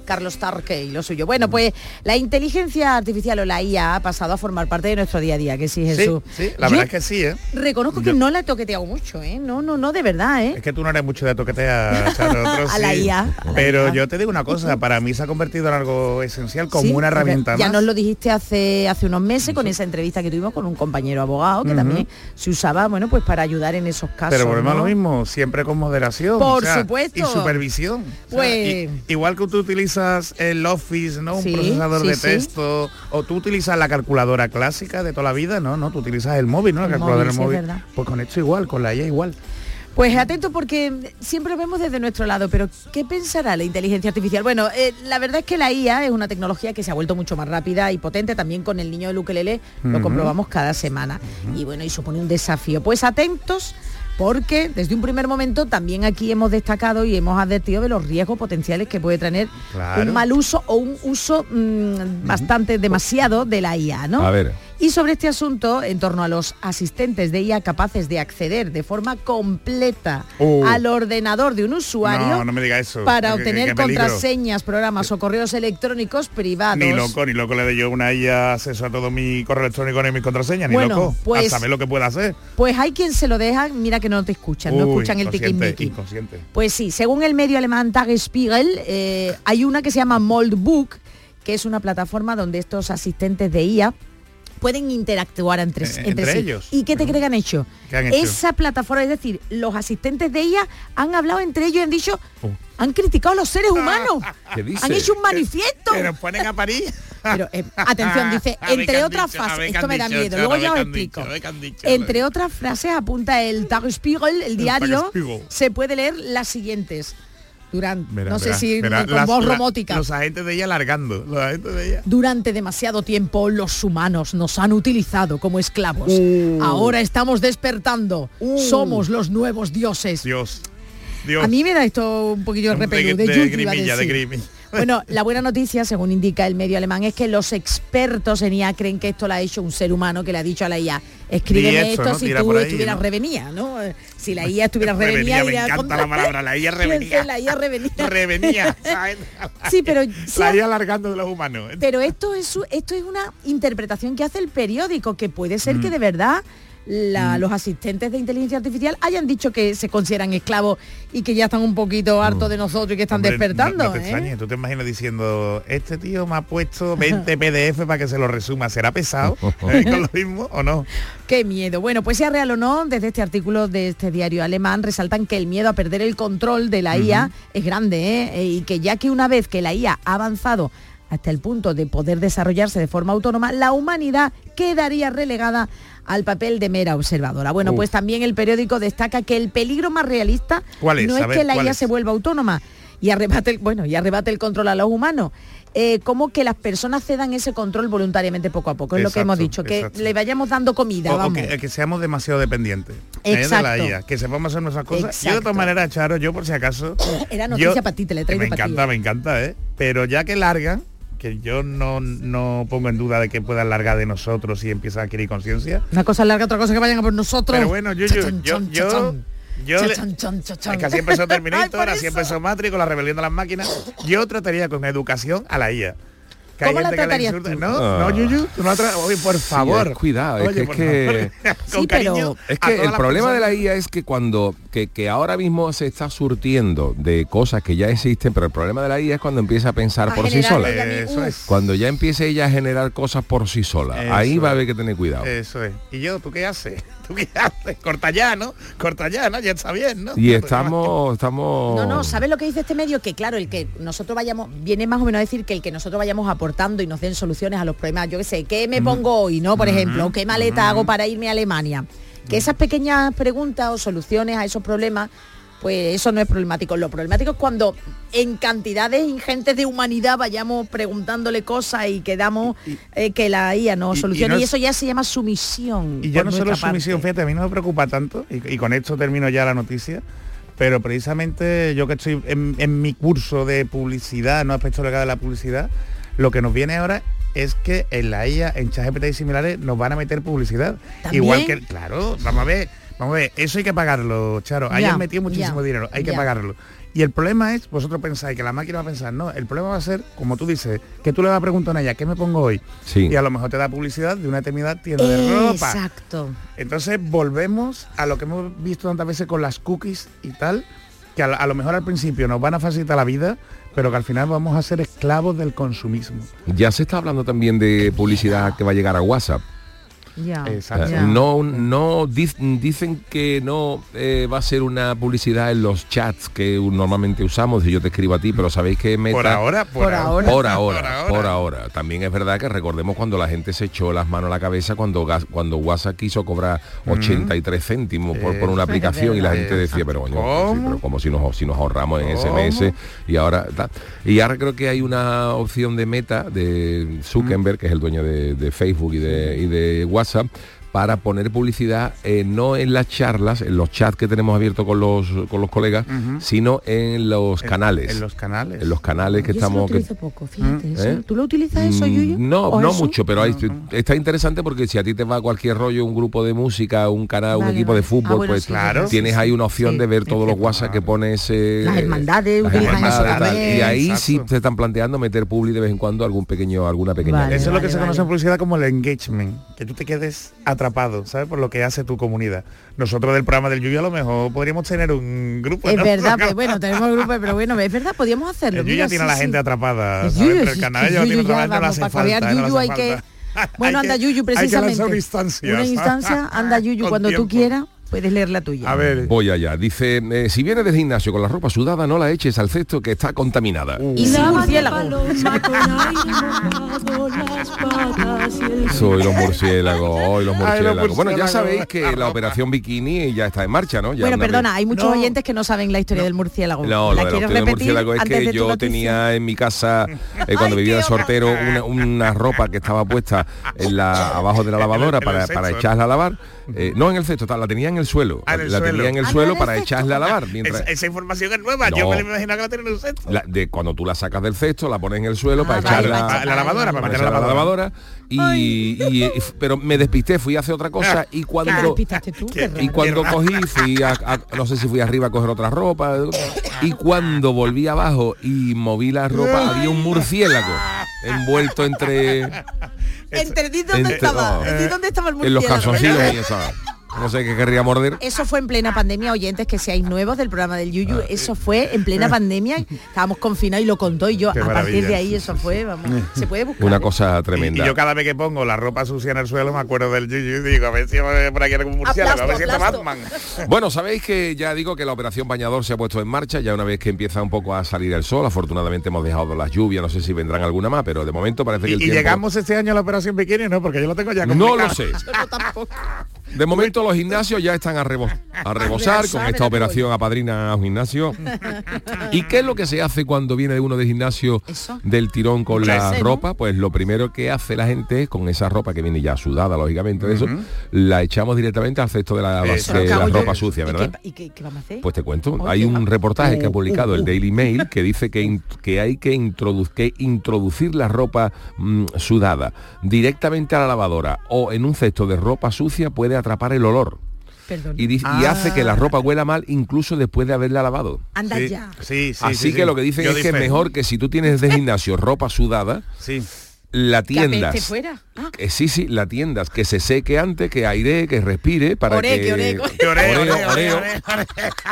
Speaker 13: Carlos Tarque y lo suyo. Bueno, pues la inteligencia artificial o la I A ha pasado a formar parte de nuestro día a día, que sí, Jesús.
Speaker 14: Sí, sí, la verdad es que sí, ¿eh?
Speaker 13: Reconozco que Yo... no la he toqueteado mucho, ¿eh? No, no, no, de verdad, ¿eh?
Speaker 14: Es que tú no eres mucho de toquetear, Charo,
Speaker 13: a la
Speaker 14: sí.
Speaker 13: I A. A
Speaker 14: Pero
Speaker 13: la I A.
Speaker 14: yo te digo una cosa, para mí se ha convertido en algo esencial, como
Speaker 13: ¿Sí?
Speaker 14: una herramienta
Speaker 13: ya
Speaker 14: más.
Speaker 13: nos lo dijiste hace hace unos meses con esa entrevista que tuvimos con un compañero abogado que uh-huh. también se usaba, bueno, pues para ayudar en esos casos.
Speaker 14: Pero volvemos
Speaker 13: ¿no?
Speaker 14: a lo mismo, siempre con moderación.
Speaker 13: Por
Speaker 14: o sea,
Speaker 13: supuesto.
Speaker 14: Y supervisión.
Speaker 13: Pues...
Speaker 14: O sea, y, igual que tú utilizas el Office, ¿no? Un
Speaker 13: sí,
Speaker 14: procesador
Speaker 13: sí,
Speaker 14: de
Speaker 13: sí.
Speaker 14: texto, o tú utilizas la calculadora clásica de toda la vida, no, no, tú utilizas el móvil, ¿no? La
Speaker 13: el
Speaker 14: calculadora
Speaker 13: móvil,
Speaker 14: del
Speaker 13: sí,
Speaker 14: móvil. Pues con esto igual, con la I A igual.
Speaker 13: Pues atento porque siempre vemos desde nuestro lado, pero ¿qué pensará la inteligencia artificial? Bueno, eh, la verdad es que la I A es una tecnología que se ha vuelto mucho más rápida y potente, también con el niño del ukelele uh-huh. lo comprobamos cada semana. Uh-huh. Y bueno, y supone un desafío. Pues atentos, porque desde un primer momento también aquí hemos destacado y hemos advertido de los riesgos potenciales que puede tener claro. un mal uso o un uso mmm, bastante demasiado de la I A, ¿no?
Speaker 12: A ver.
Speaker 13: Y sobre este asunto, en torno a los asistentes de I A capaces de acceder de forma completa uh. al ordenador de un usuario
Speaker 14: no, no me diga eso.
Speaker 13: para
Speaker 14: ¿Qué,
Speaker 13: obtener
Speaker 14: qué, qué
Speaker 13: contraseñas, programas o correos electrónicos privados.
Speaker 14: Ni loco, ni loco le doy yo una I A acceso a todo mi correo electrónico ni mis contraseñas, ni
Speaker 13: bueno,
Speaker 14: loco.
Speaker 13: Pues,
Speaker 14: a saber lo que pueda hacer.
Speaker 13: Pues hay quien se lo deja, mira que no te escuchan, Uy, no escuchan el tiquismiqui.
Speaker 14: Inconsciente.
Speaker 13: Pues sí, según el medio alemán Tagesspiegel, eh, hay una que se llama Moldbook, que es una plataforma donde estos asistentes de I A pueden interactuar entre,
Speaker 14: eh,
Speaker 13: entre,
Speaker 14: entre
Speaker 13: sí.
Speaker 14: ellos.
Speaker 13: ¿Y qué te creen que han hecho?
Speaker 14: ¿Qué han hecho?
Speaker 13: Esa plataforma, es decir, los asistentes de I A han hablado entre ellos y han dicho, uh. han criticado a los seres humanos.
Speaker 12: ¿Qué dice?
Speaker 13: Han hecho un manifiesto.
Speaker 14: Que nos ponen a parir.
Speaker 13: Pero eh, atención, dice, entre otras frases, esto me da miedo, dicho, luego ya os explico. Dicho, entre otras frases apunta el Tagesspiegel, el diario, el se puede leer las siguientes. Durante, verá, no verá, sé si verá, con las, voz robótica.
Speaker 14: Los agentes de ella alargando. Los agentes de ella.
Speaker 13: Durante demasiado tiempo los humanos nos han utilizado como esclavos. Uh. Ahora estamos despertando. Uh. Somos los nuevos dioses.
Speaker 14: Dios. Dios.
Speaker 13: A mí me da esto un poquillo de repelú, de, de, de grimilla, de grimilla. Bueno, la buena noticia, según indica el medio alemán, es que los expertos en I A creen que esto lo ha hecho un ser humano que le ha dicho a la I A, escríbeme esto, esto ¿no? si Tira tú ahí, estuvieras ¿no? revenía, ¿no? Si la I A estuviera revenía.
Speaker 14: Me encanta contra... la palabra, la I A revenía.
Speaker 13: La I A revenía.
Speaker 14: revenía.
Speaker 13: Sí, pero...
Speaker 14: La I A alargando de los humanos.
Speaker 13: Pero esto es, esto es una interpretación que hace el periódico, que puede ser mm. que de verdad... La, mm. los asistentes de inteligencia artificial hayan dicho que se consideran esclavos y que ya están un poquito hartos de nosotros y que están Hombre, despertando.
Speaker 14: No, no te
Speaker 13: ¿eh?
Speaker 14: extrañes, tú te imaginas diciendo, este tío me ha puesto veinte P D F para que se lo resuma, ¿será pesado? ¿Eh? ¿Con lo mismo o no?
Speaker 13: Qué miedo. Bueno, pues sea real o no, desde este artículo de este diario alemán resaltan que el miedo a perder el control de la I A uh-huh. es grande, ¿eh? Y que ya que una vez que la I A ha avanzado hasta el punto de poder desarrollarse de forma autónoma, la humanidad quedaría relegada al papel de mera observadora. Bueno, uh. pues también el periódico destaca que el peligro más realista
Speaker 14: ¿Cuál es?
Speaker 13: no es
Speaker 14: ver,
Speaker 13: que la I A
Speaker 14: es?
Speaker 13: se vuelva autónoma y arrebate el, bueno, y arrebate el control a los humanos. Eh, como que las personas cedan ese control voluntariamente poco a poco, es exacto, lo que hemos dicho, que exacto. le vayamos dando comida,
Speaker 14: o,
Speaker 13: vamos.
Speaker 14: O que, que seamos demasiado dependientes ¿eh? de la I A, que sepamos hacer nuestras cosas. Exacto. Yo de todas maneras, Charo, yo por si acaso...
Speaker 13: Era noticia para ti, te le traigo
Speaker 14: Me encanta,
Speaker 13: para
Speaker 14: me encanta, ¿eh? Pero ya que largan, que yo no, no pongo en duda de que puedan largar de nosotros y empiezan a adquirir conciencia.
Speaker 13: Una cosa larga, otra cosa que vayan a por nosotros.
Speaker 14: Pero bueno, yo, yo, yo, yo, yo le,
Speaker 13: chachan, chachan, chachan.
Speaker 14: Es que así empezó Terminator, así empezó Matrix con la rebelión de las máquinas. Yo trataría con educación a la I A. Que
Speaker 13: ¿Cómo la tratarías
Speaker 14: la
Speaker 13: tú?
Speaker 14: No, oh. no, Yuyu, tú no la tra... Oye, por favor.
Speaker 12: Sí, cuidado,
Speaker 14: Oye,
Speaker 12: es que... Es que,
Speaker 13: sí, pero...
Speaker 12: es que el problema de la I A es que cuando... Que, que ahora mismo se está surtiendo de cosas que ya existen, pero el problema de la I A es cuando empieza a pensar a por sí sola.
Speaker 14: Eso es.
Speaker 12: Cuando ya empiece ella a generar cosas por sí sola.
Speaker 14: Eso
Speaker 12: ahí va a
Speaker 14: es.
Speaker 12: haber que tener cuidado.
Speaker 14: Eso es. ¿Y yo, tú qué haces? ¿Tú qué haces? Corta ya, ¿no? Corta ya, ¿no? Ya está bien, ¿no?
Speaker 12: Y estamos... estamos...
Speaker 13: No, no, ¿sabes lo que dice este medio? Que claro, el que nosotros vayamos... Viene más o menos a decir que el que nosotros vayamos aportando y nos den soluciones a los problemas, yo qué sé, ¿qué me pongo hoy, no? Por ejemplo, ¿qué maleta hago para irme a Alemania? Que esas pequeñas preguntas o soluciones a esos problemas, pues eso no es problemático. Lo problemático es cuando en cantidades ingentes de humanidad vayamos preguntándole cosas y quedamos eh, que la I A no solucione. Y, y, no, y eso ya se llama sumisión.
Speaker 14: Y ya no solo sumisión, fíjate, a mí no me preocupa tanto, y, y con esto termino ya la noticia, pero precisamente yo que estoy en, en mi curso de publicidad, no aspecto legal de la publicidad, lo que nos viene ahora es que en la I A, en ChatGPT y similares, nos van a meter publicidad.
Speaker 13: ¿También?
Speaker 14: Igual que, claro, vamos a ver, Vamos a ver, eso hay que pagarlo, Charo. Ahí han metido muchísimo ya, dinero, hay ya. que pagarlo. Y el problema es, vosotros pensáis que la máquina va a pensar, no, el problema va a ser, como tú dices, que tú le vas a preguntar a ella, ¿qué me pongo hoy?
Speaker 12: Sí.
Speaker 14: Y a lo mejor te da publicidad de una determinada tienda de ropa.
Speaker 13: Exacto.
Speaker 14: Entonces volvemos a lo que hemos visto tantas veces con las cookies y tal, que a, a lo mejor al principio nos van a facilitar la vida, pero que al final vamos a ser esclavos del consumismo.
Speaker 12: Ya se está hablando también de publicidad que va a llegar a WhatsApp.
Speaker 13: Ya.
Speaker 14: Exacto.
Speaker 12: Ya. No, no dicen que no eh, va a ser una publicidad en los chats que normalmente usamos. Y yo te escribo a ti, pero sabéis que Meta
Speaker 14: por ahora, por,
Speaker 12: por
Speaker 14: ahora,
Speaker 12: por ahora,
Speaker 14: por ahora,
Speaker 12: por ahora. También es verdad que recordemos cuando la gente se echó las manos a la cabeza cuando cuando WhatsApp quiso cobrar mm. ochenta y tres céntimos por, por una aplicación y la gente decía, pero coño, sí, pero como si nos si nos ahorramos en ¿Cómo? S M S y ahora ta. y ahora creo que hay una opción de Meta de Zuckerberg, mm. que es el dueño de, de Facebook y de, y de WhatsApp, para poner publicidad eh, no en las charlas, en los chats que tenemos abiertos con los con los colegas, uh-huh. sino en los
Speaker 14: en,
Speaker 12: canales.
Speaker 14: En los canales.
Speaker 12: En los canales que
Speaker 13: Yo
Speaker 12: estamos.
Speaker 13: Yo lo utilizo que... poco, fíjate. ¿Eh? Eso. ¿Tú lo utilizas eso, Yuyu?
Speaker 12: No, no
Speaker 13: eso?
Speaker 12: mucho, pero hay,
Speaker 14: no, no.
Speaker 12: está interesante porque si a ti te va cualquier rollo, un grupo de música, un canal, vale, un equipo vale. de fútbol, ah, bueno, pues sí, claro, tienes sí, ahí una opción sí, de ver todos los WhatsApp que pones. Eh,
Speaker 13: las hermandades,
Speaker 12: las
Speaker 13: utilizan
Speaker 12: hermandades
Speaker 13: eso.
Speaker 12: Y ahí
Speaker 14: Exacto.
Speaker 12: sí se están planteando meter publi de vez en cuando algún pequeño, alguna pequeña.
Speaker 14: Vale, eso es lo que
Speaker 13: vale,
Speaker 14: se
Speaker 13: vale.
Speaker 14: conoce en publicidad como el engagement, que tú te quedes atrapado, ¿sabes? Por lo que hace tu comunidad. Nosotros del programa del Yuyu a lo mejor podríamos tener un grupo.
Speaker 13: Es
Speaker 14: ¿no?
Speaker 13: verdad, pues bueno, tenemos grupo, pero bueno, es verdad, podíamos hacerlo.
Speaker 14: El Yuyu ya tiene
Speaker 13: sí,
Speaker 14: a la
Speaker 13: sí.
Speaker 14: gente atrapada,
Speaker 13: El
Speaker 14: ¿sabes?
Speaker 13: Yuyu,
Speaker 14: Pero el
Speaker 13: sí,
Speaker 14: canal
Speaker 13: sí,
Speaker 14: ya lo tiene
Speaker 13: Yuyu ya,
Speaker 14: otra vez, no le
Speaker 13: vamos,
Speaker 14: hace
Speaker 13: para
Speaker 14: falta.
Speaker 13: cambiar Yuyu
Speaker 14: no
Speaker 13: hay
Speaker 14: hace
Speaker 13: que...
Speaker 14: falta.
Speaker 13: Bueno, anda Yuyu, precisamente.
Speaker 14: Hay que instancias,
Speaker 13: una instancia, anda Yuyu, cuando
Speaker 14: tiempo.
Speaker 13: tú quieras. Puedes leer la tuya.
Speaker 14: A ver.
Speaker 12: Voy allá. Dice, eh, si vienes del gimnasio con la ropa sudada, no la eches al cesto que está contaminada.
Speaker 13: Uh. Y sin murciélago.
Speaker 12: Soy los murciélagos, hoy los murciélagos.
Speaker 14: Ay,
Speaker 12: Bueno, ya
Speaker 14: murciélago.
Speaker 12: sabéis que la, la operación bikini ya está en marcha, ¿no? Ya
Speaker 13: bueno, perdona,
Speaker 12: vez...
Speaker 13: hay muchos
Speaker 14: no.
Speaker 13: oyentes que no saben la historia no. del murciélago.
Speaker 12: No,
Speaker 13: ¿La
Speaker 12: lo
Speaker 13: quieres
Speaker 12: del
Speaker 13: repetir
Speaker 12: murciélago es
Speaker 13: antes
Speaker 12: que
Speaker 13: de tu
Speaker 12: yo
Speaker 13: noticia?
Speaker 12: tenía en mi casa, eh, cuando
Speaker 13: Ay,
Speaker 12: vivía de
Speaker 13: qué
Speaker 12: soltero, una, una ropa que estaba puesta en la, abajo de la lavadora para, para echarla a lavar. Eh, no en el cesto, la tenía en el suelo.
Speaker 14: Ah, en el
Speaker 12: la
Speaker 14: suelo.
Speaker 12: tenía en el
Speaker 13: Ah,
Speaker 12: suelo
Speaker 13: no,
Speaker 12: para
Speaker 13: en el
Speaker 12: echarla a lavar. Mientras...
Speaker 14: Esa, esa información es nueva,
Speaker 12: No.
Speaker 14: yo me la imagino que la tengo en un cesto.
Speaker 12: La, de cuando tú la sacas del cesto, la pones en el suelo
Speaker 13: Ah,
Speaker 12: para
Speaker 13: vale,
Speaker 12: echarla
Speaker 13: para
Speaker 14: a la lavadora, para
Speaker 12: para
Speaker 14: meterla
Speaker 12: echarla
Speaker 14: a
Speaker 12: a
Speaker 14: la
Speaker 12: la lavadora y, y, y- pero me despisté, fui a hacer otra cosa y
Speaker 13: ¿Te
Speaker 12: cuando
Speaker 13: despistaste tú? Qué
Speaker 12: y
Speaker 13: raro.
Speaker 12: cuando cogí fui a, a- no sé si fui arriba a coger otra ropa y cuando volví abajo y moví la ropa había un murciélago envuelto entre
Speaker 13: ¿Entendí dónde
Speaker 12: entre-
Speaker 13: estaba?
Speaker 12: no,
Speaker 13: ¿Entendí dónde estaba el
Speaker 12: en
Speaker 13: murciélago?
Speaker 12: los calzoncillos míos, ¿sabes? No sé qué querría morder.
Speaker 13: Eso fue en plena pandemia, oyentes que seáis nuevos del programa del Yuyu, eso fue en plena pandemia, estábamos confinados y lo contó y yo
Speaker 14: Qué
Speaker 13: a partir
Speaker 14: maravilla.
Speaker 13: de ahí eso fue, vamos, se puede buscar.
Speaker 12: Una
Speaker 13: ¿eh?
Speaker 12: cosa
Speaker 14: Y,
Speaker 12: tremenda.
Speaker 14: y yo cada vez que pongo la ropa sucia en el suelo me acuerdo del Yuyu y digo, a ver si por aquí hay un murciélago, a ver si está
Speaker 13: Aplasto,
Speaker 14: Batman.
Speaker 12: Bueno, sabéis que ya digo que la operación bañador se ha puesto en marcha, ya una vez que empieza un poco a salir el sol, afortunadamente hemos dejado las lluvias, no sé si vendrán alguna más, pero de momento parece que
Speaker 14: Y,
Speaker 12: el
Speaker 14: y
Speaker 12: tiempo...
Speaker 14: llegamos este año a la operación bikini, ¿no? Porque yo lo tengo ya
Speaker 12: No
Speaker 14: complicado.
Speaker 12: lo sé.
Speaker 13: Yo tampoco.
Speaker 12: De momento los gimnasios ya están a, rebo- a rebosar con esta operación apadrina a un gimnasio. ¿Y qué es lo que se hace cuando viene uno de gimnasio
Speaker 13: Eso.
Speaker 12: del tirón con la
Speaker 13: Ese, ¿no?
Speaker 12: ropa? Pues lo primero que hace la gente es, con esa ropa que viene ya sudada, lógicamente, de eso, la echamos directamente al cesto de la,
Speaker 14: Eso.
Speaker 12: de la
Speaker 13: Cago yo.
Speaker 12: ropa sucia,
Speaker 13: ¿Y
Speaker 12: ¿verdad?
Speaker 13: qué, y qué- qué vamos a hacer?
Speaker 12: Pues te cuento,
Speaker 13: Oye,
Speaker 12: hay un
Speaker 13: ah,
Speaker 12: reportaje que ha
Speaker 13: uh,
Speaker 12: publicado
Speaker 13: uh,
Speaker 12: el
Speaker 13: uh.
Speaker 12: Daily Mail que dice que, in- que hay que, introdu- que introducir la ropa mm, sudada directamente a la lavadora o en un cesto de ropa sucia puede atrapar el olor.
Speaker 13: Perdón.
Speaker 12: Y, di- y
Speaker 14: Ah.
Speaker 12: hace que la ropa huela mal incluso después de haberla lavado.
Speaker 13: Anda
Speaker 14: Sí,
Speaker 13: ya.
Speaker 14: sí, sí.
Speaker 12: Así
Speaker 14: sí,
Speaker 12: que
Speaker 14: sí.
Speaker 12: lo que dicen
Speaker 14: Yo
Speaker 12: es que es
Speaker 14: difero.
Speaker 12: mejor que si tú tienes de gimnasio ropa sudada,
Speaker 14: Sí.
Speaker 12: la
Speaker 13: Que apeste
Speaker 12: tiendas.
Speaker 13: fuera. Ah.
Speaker 12: Eh, sí, sí, la tiendas, que se seque antes, que airee, que respire, para
Speaker 13: Oré,
Speaker 12: que...
Speaker 13: que oré,
Speaker 14: Que oreo,
Speaker 12: Oreo,
Speaker 14: oreo,
Speaker 12: oreo.
Speaker 14: oreo, oreo.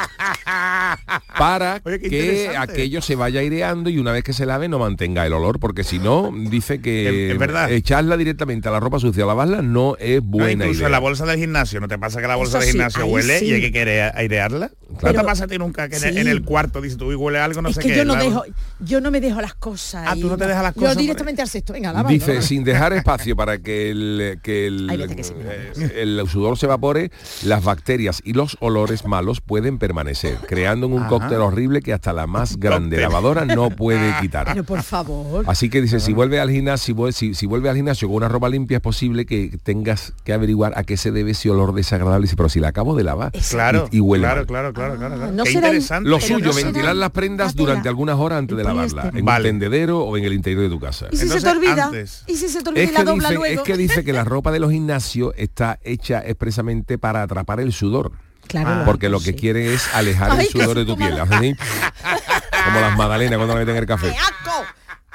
Speaker 12: para
Speaker 14: Oye, qué
Speaker 12: que
Speaker 14: interesante.
Speaker 12: aquello se vaya aireando y una vez que se lave no mantenga el olor, porque si no, dice que
Speaker 14: Es- es verdad.
Speaker 12: echarla directamente a la ropa sucia, lavarla, no es
Speaker 14: No,
Speaker 12: buena
Speaker 14: incluso
Speaker 12: idea.
Speaker 14: en la bolsa del gimnasio, ¿no te pasa que la bolsa
Speaker 13: Eso
Speaker 14: del
Speaker 13: sí,
Speaker 14: gimnasio
Speaker 13: ahí
Speaker 14: huele
Speaker 13: sí.
Speaker 14: y hay que querer airearla? ¿No
Speaker 12: Claro.
Speaker 14: te pasa a ti nunca que en, el,
Speaker 13: Sí.
Speaker 14: en el cuarto dices tú y huele algo, no
Speaker 13: es
Speaker 14: sé
Speaker 13: que
Speaker 14: qué?
Speaker 13: yo no
Speaker 14: la-
Speaker 13: dejo, yo no me dejo las cosas.
Speaker 14: Ah, tú
Speaker 13: y-
Speaker 14: no te dejas las cosas
Speaker 13: Yo
Speaker 14: por
Speaker 13: directamente al cesto. Venga, lava.
Speaker 12: Dice,
Speaker 13: lava.
Speaker 12: sin dejar espacio para que el, que el,
Speaker 13: Hay veces que sí.
Speaker 12: eh, el sudor se evapore, las bacterias y los olores malos pueden permanecer, creando un
Speaker 14: Ajá.
Speaker 12: cóctel horrible que hasta la más grande lavadora no puede quitar.
Speaker 13: Pero por favor.
Speaker 12: Así que dice, si vuelve al gimnasio, si, vuel- si, si vuelve al gimnasio con una ropa limpia, es posible que tengas que averiguar a qué se debe ese olor desagradable. Dice, pero si la acabo de lavar
Speaker 14: Claro,
Speaker 12: y, y huele
Speaker 14: claro,
Speaker 12: mal.
Speaker 14: claro,
Speaker 13: Ah,
Speaker 14: claro, claro. claro.
Speaker 13: No
Speaker 14: Qué
Speaker 13: será
Speaker 14: interesante.
Speaker 12: Lo
Speaker 13: Pero
Speaker 12: suyo,
Speaker 13: no será
Speaker 12: ventilar las prendas
Speaker 13: la tela.
Speaker 12: durante algunas horas antes de
Speaker 13: El
Speaker 12: lavarla,
Speaker 13: poliéster.
Speaker 12: en
Speaker 14: Vale.
Speaker 12: un tendedero o en el interior de tu casa.
Speaker 13: ¿Y si
Speaker 14: Entonces,
Speaker 13: se te olvida?
Speaker 14: antes.
Speaker 13: ¿Y si se te olvida
Speaker 12: Es
Speaker 13: y la
Speaker 12: que,
Speaker 13: dobla
Speaker 12: dice,
Speaker 13: luego?
Speaker 12: es que dice que la ropa de los gimnasios está hecha expresamente para atrapar el sudor.
Speaker 13: Claro,
Speaker 12: Porque lo
Speaker 13: sí.
Speaker 12: que quiere es alejar
Speaker 13: Ay,
Speaker 12: el
Speaker 13: qué
Speaker 12: sudor de tu
Speaker 13: susto
Speaker 12: piel.
Speaker 13: malo.
Speaker 12: Hace así, como las magdalenas cuando meten el café.
Speaker 13: ¡Qué asco!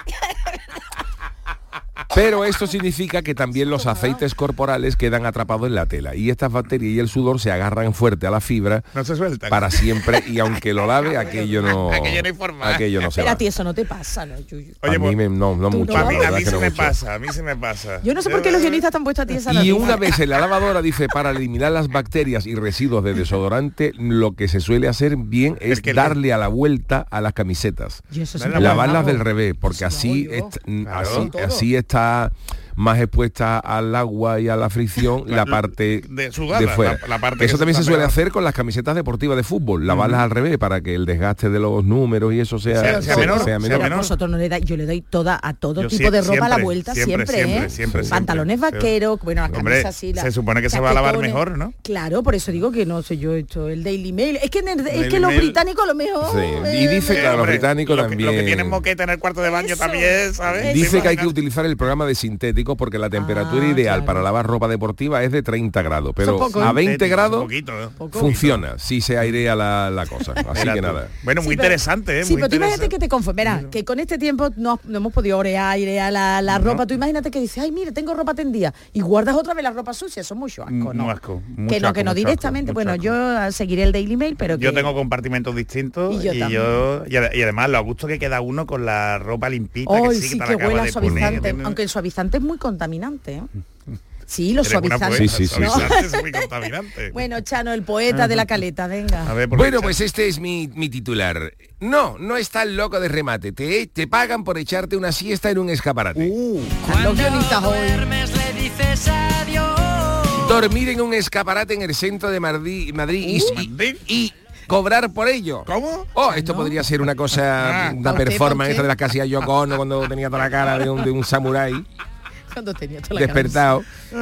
Speaker 12: Pero esto significa que también los aceites corporales quedan atrapados en la tela y estas bacterias y el sudor se agarran fuerte a la fibra
Speaker 14: No se sueltan.
Speaker 12: para siempre y aunque lo lave aquello no
Speaker 14: Aquello no hay forma.
Speaker 12: aquello no se
Speaker 13: Pero
Speaker 12: va.
Speaker 13: a ti eso no te pasa, ¿no, Yuyu?
Speaker 12: A mí me, no, no
Speaker 13: ¿Tú
Speaker 12: mucho.
Speaker 13: no?
Speaker 12: la
Speaker 14: A mí,
Speaker 12: verdad
Speaker 14: a mí
Speaker 12: es que
Speaker 14: se
Speaker 12: no
Speaker 14: me
Speaker 12: mucho.
Speaker 14: pasa, a mí se me pasa.
Speaker 13: Yo no sé por qué los guionistas te han puesto a ti esa
Speaker 12: Y
Speaker 13: noticia.
Speaker 12: una vez en la lavadora dice para eliminar las bacterias y residuos de desodorante lo que se suele hacer bien es
Speaker 14: que-
Speaker 12: darle a la vuelta a las camisetas.
Speaker 13: Y eso
Speaker 14: Dale
Speaker 13: sí
Speaker 14: la
Speaker 13: me
Speaker 12: Lavarlas
Speaker 13: hago.
Speaker 12: del revés porque
Speaker 13: Eso lo
Speaker 12: así
Speaker 13: hago yo.
Speaker 12: est-
Speaker 14: Claro.
Speaker 12: así,
Speaker 13: Todo.
Speaker 12: así está más expuesta al agua y a la fricción la,
Speaker 14: La-
Speaker 12: parte
Speaker 14: de sudada,
Speaker 12: de fuera.
Speaker 14: la- la parte
Speaker 12: eso
Speaker 14: que
Speaker 12: también
Speaker 14: se
Speaker 12: se
Speaker 14: está
Speaker 12: suele
Speaker 14: pegada.
Speaker 12: hacer con las camisetas deportivas de fútbol, lavarlas al revés para que el desgaste de los números y eso sea,
Speaker 14: Sea- sea menor, sea
Speaker 12: menor.
Speaker 13: Pero vosotros no le dais, yo le doy toda a todo
Speaker 14: Yo
Speaker 13: tipo
Speaker 14: sie-
Speaker 13: de ropa a la
Speaker 14: siempre,
Speaker 13: vuelta,
Speaker 14: siempre,
Speaker 13: siempre,
Speaker 14: siempre,
Speaker 13: ¿eh?
Speaker 14: siempre, siempre.
Speaker 13: Pantalones vaqueros, bueno, las
Speaker 14: Hombre,
Speaker 13: camisas así. las
Speaker 14: se supone que se va a lavar
Speaker 13: chaquetones.
Speaker 14: mejor, ¿no?
Speaker 13: Claro, por eso digo que no sé yo esto, el Daily Mail. Es que, en el- es
Speaker 14: Daily
Speaker 13: que los
Speaker 14: Mail.
Speaker 13: británicos a lo mejor.
Speaker 12: Sí, y
Speaker 13: eh,
Speaker 12: dice que a los
Speaker 14: Hombre,
Speaker 12: británicos
Speaker 14: lo que-
Speaker 12: también
Speaker 14: Lo que tienen moqueta en el cuarto de baño
Speaker 13: Eso.
Speaker 14: también, ¿sabes?
Speaker 12: Dice que hay
Speaker 14: Imagínate.
Speaker 12: que utilizar el programa de sintético porque la temperatura
Speaker 13: Ah,
Speaker 12: ideal
Speaker 13: claro.
Speaker 12: para lavar ropa deportiva es de treinta grados, pero
Speaker 13: poco,
Speaker 12: a
Speaker 13: ¿eh?
Speaker 12: veinte
Speaker 14: Sintético,
Speaker 12: grados
Speaker 14: un poquito, ¿eh?
Speaker 13: Poco.
Speaker 12: funciona si se airea la, la cosa. Así
Speaker 14: Mira
Speaker 12: que
Speaker 14: tú.
Speaker 12: nada.
Speaker 14: Bueno, muy
Speaker 13: Sí, pero-
Speaker 14: interesante, ¿eh?
Speaker 13: Sí,
Speaker 14: muy
Speaker 13: pero tú imagínate
Speaker 14: interesante.
Speaker 13: que te conformes. Verás, que con este tiempo no, no hemos podido orear, airear la, la
Speaker 14: No.
Speaker 13: ropa. Tú imagínate que dices, ay, mire, tengo ropa tendida. Y guardas otra vez la ropa sucia. Eso es mucho asco,
Speaker 14: Muy
Speaker 13: ¿no?
Speaker 14: asco,
Speaker 13: que
Speaker 14: mucho
Speaker 13: no,
Speaker 14: asco,
Speaker 13: que no
Speaker 14: mucho
Speaker 13: directamente.
Speaker 14: asco,
Speaker 13: Bueno,
Speaker 14: mucho
Speaker 13: yo seguiré el Daily Mail, pero que...
Speaker 14: Yo tengo compartimentos distintos
Speaker 13: Y
Speaker 14: y
Speaker 13: yo
Speaker 14: yo,
Speaker 13: también.
Speaker 14: y, ade- y además lo a gusto que queda uno con la ropa limpita
Speaker 13: Oh,
Speaker 14: que
Speaker 13: sí,
Speaker 14: sí,
Speaker 13: sí
Speaker 14: te
Speaker 13: que
Speaker 14: la acabas
Speaker 13: huele a
Speaker 14: de poner,
Speaker 13: suavizante.
Speaker 14: tiene-
Speaker 13: Aunque el suavizante es muy contaminante, ¿eh? Sí, los
Speaker 14: Eres una
Speaker 13: suavizantes.
Speaker 14: poeta,
Speaker 12: Sí, sí, sí.
Speaker 14: suavizante es muy contaminante.
Speaker 13: Bueno, Chano, el poeta de la caleta, venga.
Speaker 14: A ver, porque
Speaker 12: Bueno,
Speaker 14: echa-
Speaker 12: pues este es mi, mi titular. No, no está el loco de remate. Te, te pagan por echarte una siesta en un escaparate.
Speaker 14: Uh,
Speaker 13: Los guionistas hoy.
Speaker 12: Dormir en un escaparate en el centro de Madrid, Madrid y-
Speaker 14: Uh,
Speaker 12: y,
Speaker 14: Madrid.
Speaker 12: y cobrar por ello.
Speaker 14: ¿Cómo?
Speaker 12: Oh, esto podría ser una cosa,
Speaker 14: Ah,
Speaker 12: una
Speaker 13: ¿por qué?
Speaker 12: performance
Speaker 13: ¿Por qué?
Speaker 12: esta de las que hacía Yoko Ono cuando tenía toda la cara de un, de un samurái
Speaker 13: Cuando tenía toda la cara
Speaker 12: despertado.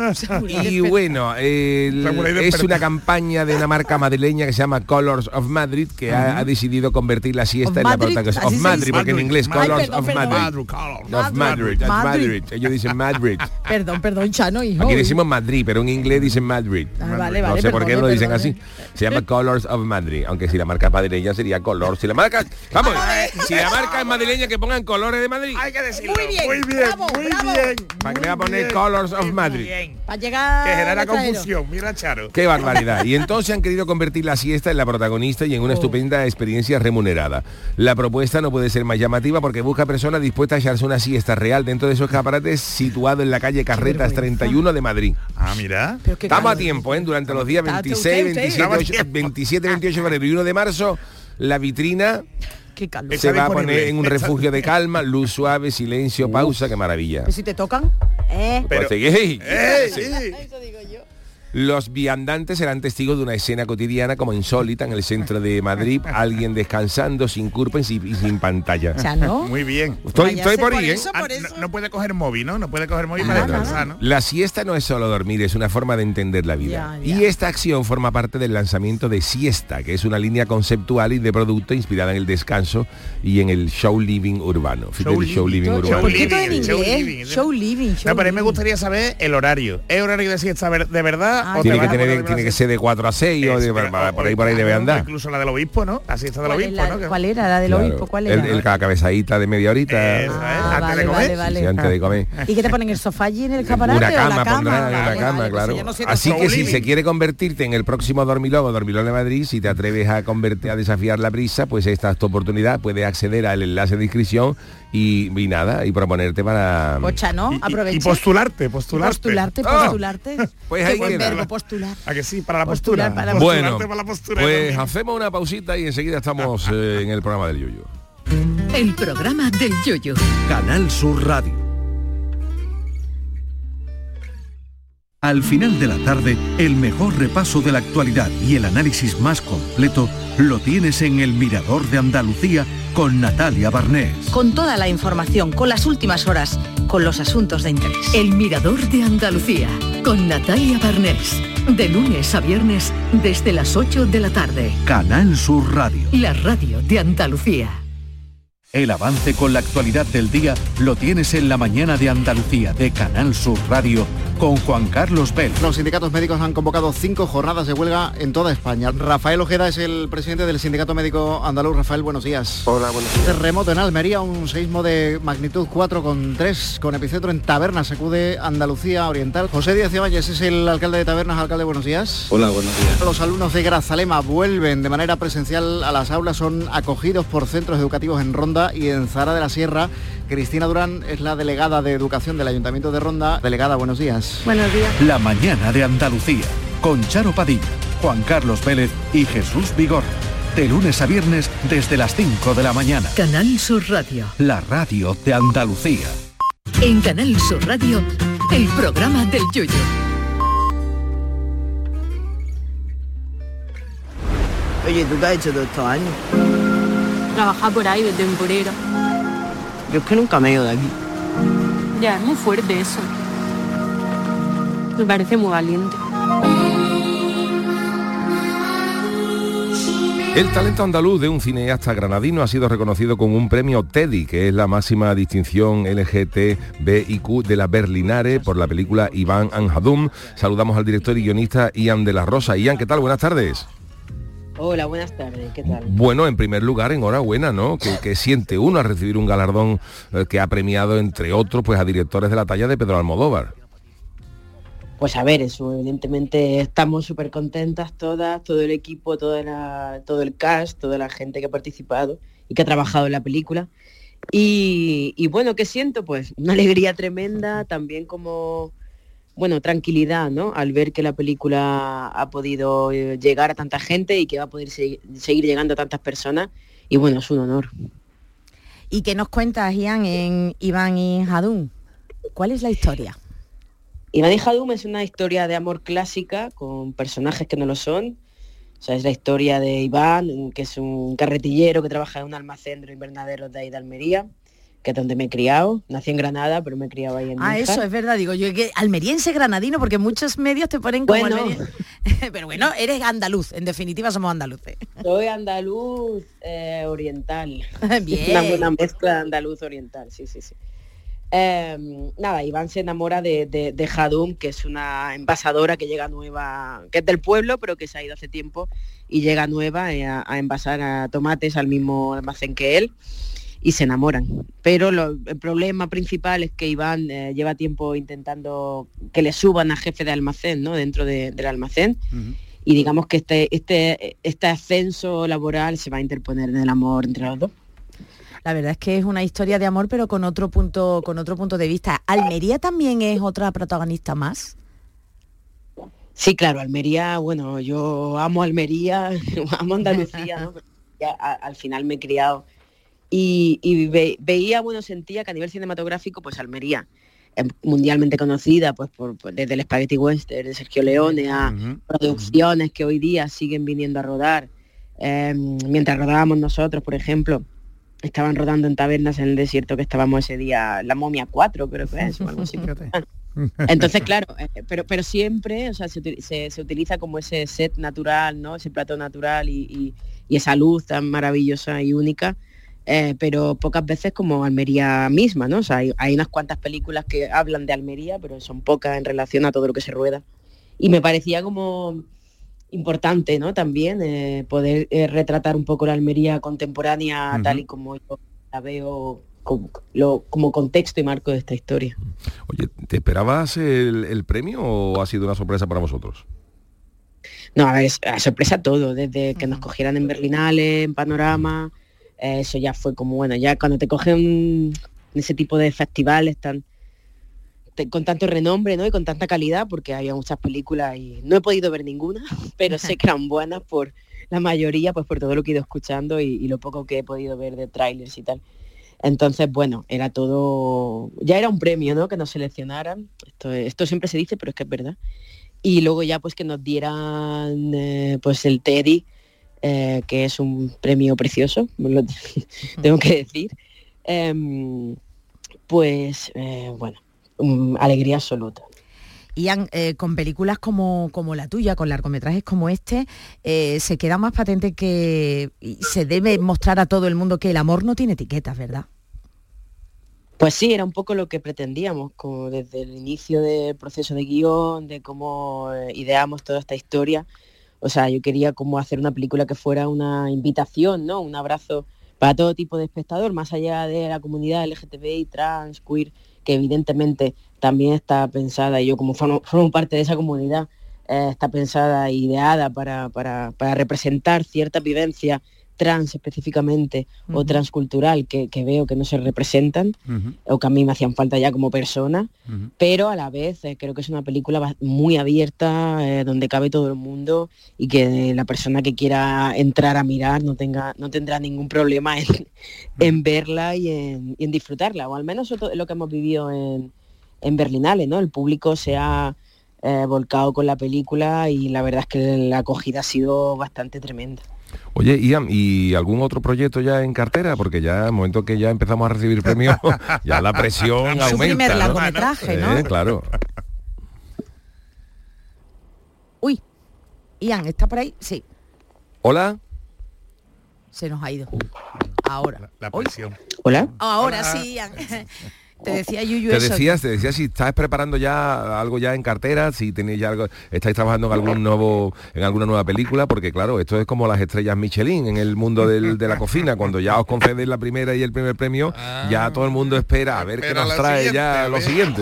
Speaker 13: de-
Speaker 12: Y bueno, el-
Speaker 14: Samurái
Speaker 12: es
Speaker 14: despertado.
Speaker 12: una campaña de una marca madrileña que se llama Colors of Madrid, que ha, ha decidido convertir la siesta
Speaker 13: Of
Speaker 12: en la
Speaker 13: Madrid,
Speaker 12: protagonista.
Speaker 13: así
Speaker 12: Of
Speaker 13: se
Speaker 12: Madrid,
Speaker 13: dice.
Speaker 12: porque en
Speaker 14: Madrid.
Speaker 12: inglés
Speaker 14: Ay,
Speaker 12: Colors
Speaker 13: perdón,
Speaker 12: of
Speaker 13: perdón.
Speaker 12: Madrid.
Speaker 14: Madrid, color.
Speaker 12: Of Madrid, of
Speaker 13: Madrid.
Speaker 12: Madrid. Ellos dicen Madrid.
Speaker 13: Perdón, perdón, Chano, hijo.
Speaker 12: Aquí decimos Madrid, pero en inglés dicen Madrid.
Speaker 13: Ah, vale,
Speaker 12: No
Speaker 13: vale,
Speaker 12: sé por qué
Speaker 13: perdone,
Speaker 12: lo dicen
Speaker 13: perdone.
Speaker 12: así. Se llama Colors of Madrid, aunque si la marca es madrileña sería Colors. Si la marca, vamos, si la marca es madrileña que pongan colores de Madrid.
Speaker 14: Hay que decirlo.
Speaker 13: Muy bien,
Speaker 14: muy bien,
Speaker 13: bravo,
Speaker 14: muy
Speaker 13: bravo.
Speaker 14: bien.
Speaker 12: ¿Para qué
Speaker 14: muy
Speaker 12: voy a poner
Speaker 14: bien,
Speaker 12: Colors of
Speaker 14: muy
Speaker 12: Madrid?
Speaker 14: bien.
Speaker 13: Para llegar...
Speaker 14: Que genera
Speaker 13: al extranjero.
Speaker 14: confusión. Mira, Charo.
Speaker 12: Qué barbaridad. Y entonces han querido convertir la siesta en la protagonista y en una
Speaker 13: Oh.
Speaker 12: estupenda experiencia remunerada. La propuesta no puede ser más llamativa porque busca personas dispuestas a echarse una siesta real dentro de esos escaparates situado en la calle Carretas treinta y uno de Madrid.
Speaker 14: Ah, mira.
Speaker 13: Pero qué
Speaker 12: Estamos a
Speaker 13: calor.
Speaker 12: tiempo, ¿eh? Durante los días
Speaker 13: Está
Speaker 12: veintiséis,
Speaker 13: usted, usted.
Speaker 12: veintisiete,
Speaker 14: Estamos a
Speaker 12: ocho-
Speaker 14: tiempo.
Speaker 12: veintisiete, veintiocho de febrero y uno de marzo, la vitrina
Speaker 13: Qué calor.
Speaker 14: Está
Speaker 12: se va a
Speaker 14: disponible.
Speaker 12: poner en un
Speaker 14: Está-
Speaker 12: refugio de calma, luz suave, silencio, pausa, qué maravilla.
Speaker 13: Pero si te tocan, ¿eh?
Speaker 12: Pues seguí.
Speaker 14: ¡Ey!
Speaker 12: Sí.
Speaker 13: Eso digo yo.
Speaker 12: Los viandantes serán testigos de una escena cotidiana como insólita en el centro de Madrid, alguien descansando sin culpa y sin, y sin pantalla.
Speaker 13: Chano.
Speaker 14: Muy bien.
Speaker 12: Estoy,
Speaker 13: Váyase
Speaker 12: estoy por ahí, ¿eh?
Speaker 13: eso,
Speaker 14: Ah,
Speaker 13: por
Speaker 14: no,
Speaker 13: eso.
Speaker 14: no puede coger móvil, ¿no? No puede coger móvil
Speaker 13: Nada,
Speaker 14: para
Speaker 13: nada.
Speaker 14: descansar, ¿no?
Speaker 12: La siesta no es solo dormir, es una forma de entender la vida.
Speaker 13: Ya, ya.
Speaker 12: Y esta acción forma parte del lanzamiento de Siesta, que es una línea conceptual y de producto inspirada en el descanso y en el show living urbano. Fíjate,
Speaker 14: Show
Speaker 12: el show
Speaker 14: living,
Speaker 12: living
Speaker 14: show
Speaker 12: urbano.
Speaker 13: ¿Por qué todo en
Speaker 14: living, show
Speaker 13: inglés?
Speaker 14: living.
Speaker 13: Show living, show
Speaker 14: No, pero a mí me
Speaker 13: living.
Speaker 14: gustaría saber el horario. ¿Es horario de siesta ver- de verdad?
Speaker 13: Ah,
Speaker 14: o te
Speaker 12: Tiene
Speaker 14: vas
Speaker 12: que,
Speaker 14: a
Speaker 12: tener,
Speaker 14: poner
Speaker 12: tiene que
Speaker 14: una
Speaker 12: ser de cuatro a seis o de,
Speaker 14: Eso,
Speaker 12: por,
Speaker 14: pero-
Speaker 12: por ahí por ahí debe
Speaker 14: o
Speaker 12: andar.
Speaker 14: Incluso la del obispo, ¿no? La siesta del
Speaker 13: ¿Cuál, es
Speaker 14: obispo,
Speaker 13: la-
Speaker 14: ¿no? Que-
Speaker 13: ¿Cuál era? ¿La del
Speaker 12: Claro.
Speaker 13: obispo? ¿Cuál
Speaker 12: El,
Speaker 13: era?
Speaker 12: el cabezadita de media horita.
Speaker 14: Esa, ¿eh?
Speaker 13: Ah,
Speaker 14: Antes
Speaker 13: vale,
Speaker 14: de comer.
Speaker 13: vale, vale.
Speaker 12: Sí, antes de comer.
Speaker 13: ¿Y qué te ponen el sofá allí en el escaparate
Speaker 12: Una
Speaker 13: o
Speaker 12: cama,
Speaker 13: la cama?
Speaker 12: pondrán
Speaker 13: Vale,
Speaker 12: una cama,
Speaker 13: vale, pues
Speaker 12: claro.
Speaker 13: ya no sé
Speaker 12: Así
Speaker 13: tanto.
Speaker 12: que si
Speaker 14: living.
Speaker 12: se quiere convertirte en el próximo dormilón o dormilón de Madrid, si te atreves a convertir, a desafiar la brisa, pues esta es tu oportunidad. Puedes acceder al enlace de inscripción y, y nada, y proponerte para...
Speaker 13: Pocha, ¿no?
Speaker 14: Y- y-
Speaker 13: Aprovecha.
Speaker 14: Y postularte, postularte.
Speaker 13: Postularte,
Speaker 12: Ah,
Speaker 13: postularte.
Speaker 12: pues
Speaker 13: Qué
Speaker 12: ahí
Speaker 13: buen
Speaker 12: queda.
Speaker 13: verbo, postular.
Speaker 14: ¿A que sí? Para la
Speaker 13: Postular
Speaker 14: postura.
Speaker 13: para la
Speaker 14: Postularte
Speaker 12: Bueno,
Speaker 14: para la postura.
Speaker 12: pues hacemos una pausita y enseguida estamos eh, en el programa del Yuyu.
Speaker 10: El programa del Yoyo.
Speaker 7: Canal Sur Radio. Al final de la tarde, el mejor repaso de la actualidad y el análisis más completo lo tienes en El Mirador de Andalucía con Natalia Barnés.
Speaker 16: Con toda la información, con las últimas horas, con los asuntos de interés.
Speaker 10: El Mirador de Andalucía, con Natalia Barnés. De lunes a viernes desde las ocho de la tarde.
Speaker 7: Canal Sur Radio.
Speaker 10: La radio de Andalucía.
Speaker 7: El avance con la actualidad del día lo tienes en La Mañana de Andalucía de Canal Sur Radio con Juan Carlos Vélez.
Speaker 17: Los sindicatos médicos han convocado cinco jornadas de huelga en toda España. Rafael Ojeda es el presidente del Sindicato Médico Andaluz. Rafael, buenos días.
Speaker 18: Hola, buenos días.
Speaker 17: Terremoto en Almería, un seísmo de magnitud cuatro coma tres con epicentro en Tabernas, sacude Andalucía Oriental. José Díaz Valles es el alcalde de Tabernas. Alcalde, buenos días.
Speaker 18: Hola, buenos días.
Speaker 17: Los alumnos de Grazalema vuelven de manera presencial a las aulas, son acogidos por centros educativos en Ronda y en Zara de la Sierra. Cristina Durán es la delegada de Educación del Ayuntamiento de Ronda. Delegada, buenos días.
Speaker 4: Buenos días.
Speaker 7: La Mañana de Andalucía con Charo Padilla, Juan Carlos Vélez y Jesús Vigorra. De lunes a viernes desde las cinco de la mañana.
Speaker 10: Canal Sur Radio.
Speaker 7: La radio de Andalucía.
Speaker 10: En Canal Sur Radio, el programa del Yoyo.
Speaker 19: Oye, ¿tú qué has hecho todos estos años?
Speaker 20: Trabajar por ahí de temporera.
Speaker 19: Yo es que nunca me he ido de aquí.
Speaker 20: Ya, es muy fuerte eso. Me parece muy valiente.
Speaker 12: El talento andaluz de un cineasta granadino ha sido reconocido con un premio Teddy, que es la máxima distinción L G T B I Q de la Berlinare por la película Iván and Hadum. Saludamos al director y guionista Ian de la Rosa. Ian, ¿qué tal? Buenas tardes.
Speaker 21: Hola, buenas tardes, ¿qué tal?
Speaker 12: Bueno, en primer lugar, enhorabuena, ¿no? Que, que siente uno al recibir un galardón eh, que ha premiado, entre otros, pues a directores de la talla de Pedro Almodóvar.
Speaker 21: Pues a ver, eso, evidentemente estamos súper contentas todas, todo el equipo, toda la, todo el cast, toda la gente que ha participado y que ha trabajado en la película. Y, y bueno, ¿qué siento? Pues una alegría tremenda, también como... bueno, tranquilidad, ¿no? Al ver que la película ha podido llegar a tanta gente y que va a poder seguir, seguir llegando a tantas personas. Y bueno, es un honor.
Speaker 13: ¿Y qué nos cuentas, Ian, en Iván y Hadum? ¿Cuál es la historia?
Speaker 21: Iván y Hadum es una historia de amor clásica con personajes que no lo son. O sea, es la historia de Iván, que es un carretillero que trabaja en un almacén de invernaderos de ahí de Almería, que es donde me he criado. Nací en Granada, pero me he criado ahí en
Speaker 13: Ah,
Speaker 21: Níjar.
Speaker 13: eso es verdad, digo yo, que almeriense granadino, porque muchos medios te ponen como
Speaker 21: Bueno.
Speaker 13: almeriense. Pero bueno, eres andaluz, en definitiva somos andaluces.
Speaker 21: Soy andaluz eh, oriental.
Speaker 13: Bien.
Speaker 21: Una buena mezcla de andaluz oriental, sí, sí, sí. Eh, nada, Iván se enamora de, de, de Hadum, que es una envasadora que llega nueva, que es del pueblo, pero que se ha ido hace tiempo y llega nueva eh, a, a envasar a tomates al mismo almacén que él. Y se enamoran. Pero lo, el problema principal es que Iván eh, lleva tiempo intentando que le suban a jefe de almacén, ¿no? Dentro de, del almacén. Uh-huh. Y digamos que este, este, este ascenso laboral se va a interponer en el amor entre los dos.
Speaker 13: La verdad es que es una historia de amor, pero con otro punto, con otro punto de vista. ¿Almería también es otra protagonista más?
Speaker 21: Sí, claro, Almería, bueno, yo amo Almería, amo Andalucía, ¿no? Ya, a, al final me he criado. Y, y ve, veía, bueno, sentía que a nivel cinematográfico, pues Almería, eh, mundialmente conocida, pues por, por, desde el Spaghetti Western de Sergio Leone a uh-huh. producciones que hoy día siguen viniendo a rodar. Eh, mientras rodábamos nosotros, por ejemplo, estaban rodando en Tabernas en el desierto, que estábamos ese día, La Momia cuatro, creo que es, o algo así. Entonces, claro, eh, pero, pero siempre, o sea, se, se, se utiliza como ese set natural, ¿no? Ese plato natural y, y, y esa luz tan maravillosa y única. Eh, pero pocas veces como Almería misma, ¿no? O sea, hay, hay unas cuantas películas que hablan de Almería, pero son pocas en relación a todo lo que se rueda. Y me parecía como importante, ¿no? También eh, poder eh, retratar un poco la Almería contemporánea, uh-huh. tal y como yo la veo como, lo, como contexto y marco de esta historia.
Speaker 12: Oye, ¿te esperabas el, el premio o ha sido una sorpresa para vosotros?
Speaker 21: No, a ver, es, a sorpresa todo, desde que uh-huh. nos cogieran en Berlinale, en Panorama... Eh, eso ya fue como, bueno, ya cuando te cogen en ese tipo de festivales tan te, con tanto renombre, ¿no? Y con tanta calidad, porque había muchas películas y no he podido ver ninguna, pero sé que eran buenas por la mayoría, pues por todo lo que he ido escuchando y, y lo poco que he podido ver de trailers y tal. Entonces, bueno, era todo, ya era un premio, ¿no? Que nos seleccionaran, esto, esto siempre se dice, pero es que es verdad. Y luego ya pues que nos dieran eh, pues el Teddy, Eh, que es un premio precioso, lo tengo que decir, eh, pues eh, bueno, um, alegría absoluta.
Speaker 13: Ian, eh, con películas como, como la tuya, con largometrajes como este, eh, se queda más patente que se debe mostrar a todo el mundo que el amor no tiene etiquetas, ¿verdad?
Speaker 21: Pues sí, era un poco lo que pretendíamos, como desde el inicio del proceso de guión, de cómo eh, ideamos toda esta historia. O sea, yo quería como hacer una película que fuera una invitación, ¿no? Un abrazo para todo tipo de espectador, más allá de la comunidad L G T B I, trans, queer, que evidentemente también está pensada, y yo como formo, formo parte de esa comunidad, eh, está pensada e ideada para, para, para representar cierta vivencia trans específicamente, uh-huh. o transcultural que, que veo que no se representan, uh-huh. o que a mí me hacían falta ya como persona, uh-huh. pero a la vez eh, creo que es una película muy abierta, eh, donde cabe todo el mundo, y que la persona que quiera entrar a mirar no tenga no tendrá ningún problema en, uh-huh. en verla y en, y en disfrutarla, o al menos eso es lo que hemos vivido en, en Berlinale, ¿no? El público se ha eh, volcado con la película y la verdad es que la acogida ha sido bastante tremenda.
Speaker 12: Oye, Ian, ¿y algún otro proyecto ya en cartera? Porque ya en el momento que ya empezamos a recibir premios, ya la presión aumenta.
Speaker 13: Su primer
Speaker 12: ¿no?
Speaker 13: largometraje, ¿no?
Speaker 12: Eh, claro.
Speaker 13: Uy, Ian, ¿está por ahí? Sí.
Speaker 12: ¿Hola?
Speaker 13: Se nos ha ido. Ahora.
Speaker 14: La, la presión.
Speaker 21: ¿Hola?
Speaker 13: Oh, ahora
Speaker 14: Hola.
Speaker 13: sí, Ian. Te decía Yuyu
Speaker 12: Te
Speaker 13: eso.
Speaker 12: decías, te decías si estás preparando ya algo ya en cartera, si tenéis ya algo, estáis trabajando en algún nuevo, en alguna nueva película, porque claro, esto es como las estrellas Michelin en el mundo del, de la cocina, cuando ya os conceden la primera y el primer premio, ah, ya todo el mundo espera a ver qué nos trae siguiente, ya lo siguiente.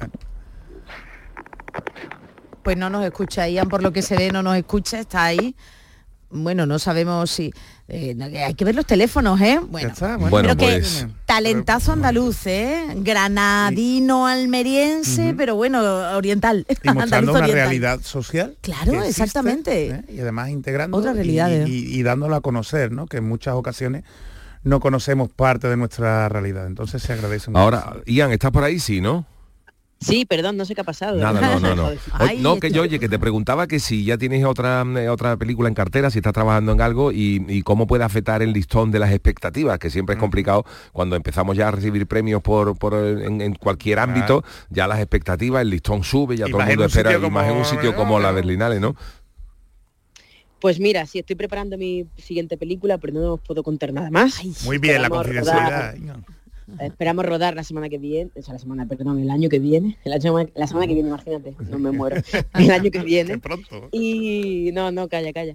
Speaker 13: Pues no nos escucha, Ian, por lo que se ve no nos escucha, está ahí. Bueno, no sabemos si... Eh, hay que ver los teléfonos, ¿eh? Bueno,
Speaker 14: está,
Speaker 12: bueno,
Speaker 13: pero
Speaker 12: pues,
Speaker 13: que talentazo andaluz, ¿eh? Granadino almeriense, uh-huh. pero bueno, oriental.
Speaker 14: Y mostrando una oriental. Realidad social.
Speaker 13: Claro, existe, exactamente.
Speaker 14: ¿eh? Y además integrando
Speaker 13: otra realidad,
Speaker 14: y,
Speaker 13: ¿eh?
Speaker 14: y, y dándolo a conocer, ¿no? Que en muchas ocasiones no conocemos parte de nuestra realidad. Entonces se agradece mucho.
Speaker 12: Ahora, Ian, ¿estás por ahí? Sí, ¿no?
Speaker 21: Sí, perdón, no sé qué ha pasado.
Speaker 12: Nada, no, no, no. Ay, no, que yo, oye, que te preguntaba que si ya tienes otra eh, otra película en cartera, si estás trabajando en algo y, y cómo puede afectar el listón de las expectativas, que siempre es complicado cuando empezamos ya a recibir premios por, por en, en cualquier ámbito, ah. ya las expectativas, el listón sube, ya y todo el mundo espera, y más en un sitio como la Berlinale, ¿no?
Speaker 21: Pues mira, sí, estoy preparando mi siguiente película, pero no os puedo contar nada más.
Speaker 14: Ay, muy bien, la confidencialidad.
Speaker 21: Esperamos rodar la semana que viene, o sea, la semana, perdón, el año que viene, el año, la semana que viene, imagínate, no me muero, el año que viene.
Speaker 14: Pronto.
Speaker 21: Y no, no, calla, calla.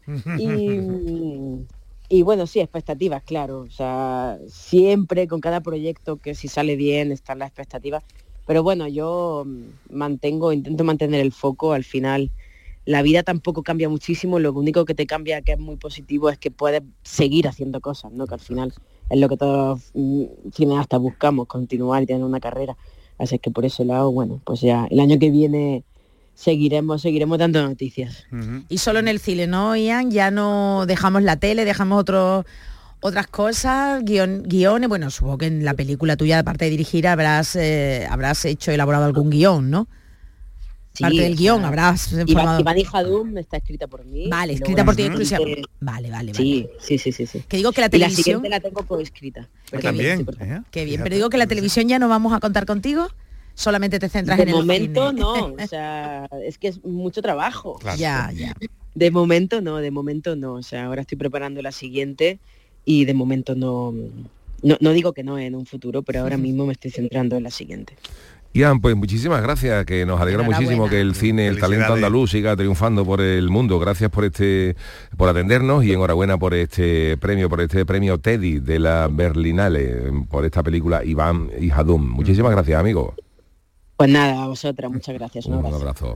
Speaker 21: Y, y bueno, sí, expectativas, claro, o sea, siempre con cada proyecto que si sale bien están las expectativas, pero bueno, yo mantengo, intento mantener el foco. Al final la vida tampoco cambia muchísimo, lo único que te cambia, que es muy positivo, es que puedes seguir haciendo cosas, ¿no? Que al final es lo que todos mm, cineastas buscamos, continuar y tener una carrera. Así que por ese lado, bueno, pues ya el año que viene seguiremos, seguiremos dando noticias.
Speaker 13: Uh-huh. Y solo en el cine, ¿no, Ian? Ya no dejamos la tele, dejamos otros otras cosas, guion, guiones, bueno, supongo que en la película tuya, aparte de dirigir, habrás eh, habrás hecho, elaborado algún guión, ¿no?
Speaker 21: Sí,
Speaker 13: parte del guión, habrás
Speaker 21: formado... Iván y Hadum está escrita por mí.
Speaker 13: Vale, escrita por ti exclusivamente. Vale, vale, vale.
Speaker 21: Sí, sí, sí, sí, sí.
Speaker 13: Que digo que la televisión...
Speaker 21: Y la siguiente la tengo coescrita.
Speaker 14: También.
Speaker 21: Bien,
Speaker 14: ¿eh?
Speaker 13: Qué bien, pero digo que la televisión ya no vamos a contar contigo, solamente te centras
Speaker 21: de
Speaker 13: en el
Speaker 21: momento
Speaker 13: cine.
Speaker 21: No, o sea, es que es mucho trabajo.
Speaker 13: Claro. Ya, ya.
Speaker 21: De momento no, de momento no. O sea, ahora estoy preparando la siguiente y de momento no... No, no digo que no en un futuro, pero ahora mismo me estoy centrando en la siguiente.
Speaker 12: Ian, pues muchísimas gracias, que nos alegra muchísimo que el cine, el talento andaluz siga triunfando por el mundo. Gracias por este, por atendernos y enhorabuena por este premio, por este premio Teddy de la Berlinale, por esta película Iván y Hadum. Muchísimas gracias, amigo.
Speaker 21: Pues nada, a vosotras, muchas gracias. Un,
Speaker 12: un
Speaker 21: abrazo.
Speaker 12: abrazo.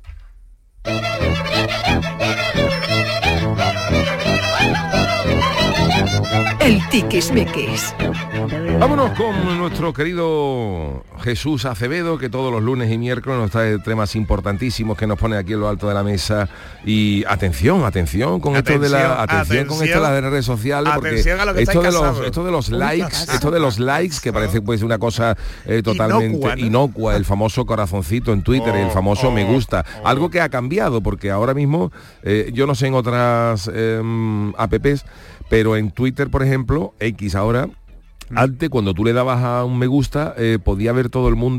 Speaker 10: El tiquismiquis.
Speaker 12: Vámonos con nuestro querido Jesús Acevedo, que todos los lunes y miércoles nos trae temas importantísimos que nos pone aquí en lo alto de la mesa. Y atención, atención con atención, esto de la atención, atención con esto de las redes sociales, porque esto de los esto de los likes, esto de los likes que parece pues una cosa eh, totalmente inocua, ¿no? inocua, el famoso corazoncito en Twitter, oh, el famoso oh, me gusta, oh. algo que ha cambiado, porque ahora mismo eh, yo no sé en otras eh, apps, pero en Twitter, por ejemplo, X ahora, antes cuando tú le dabas a un me gusta, eh, podía ver todo el mundo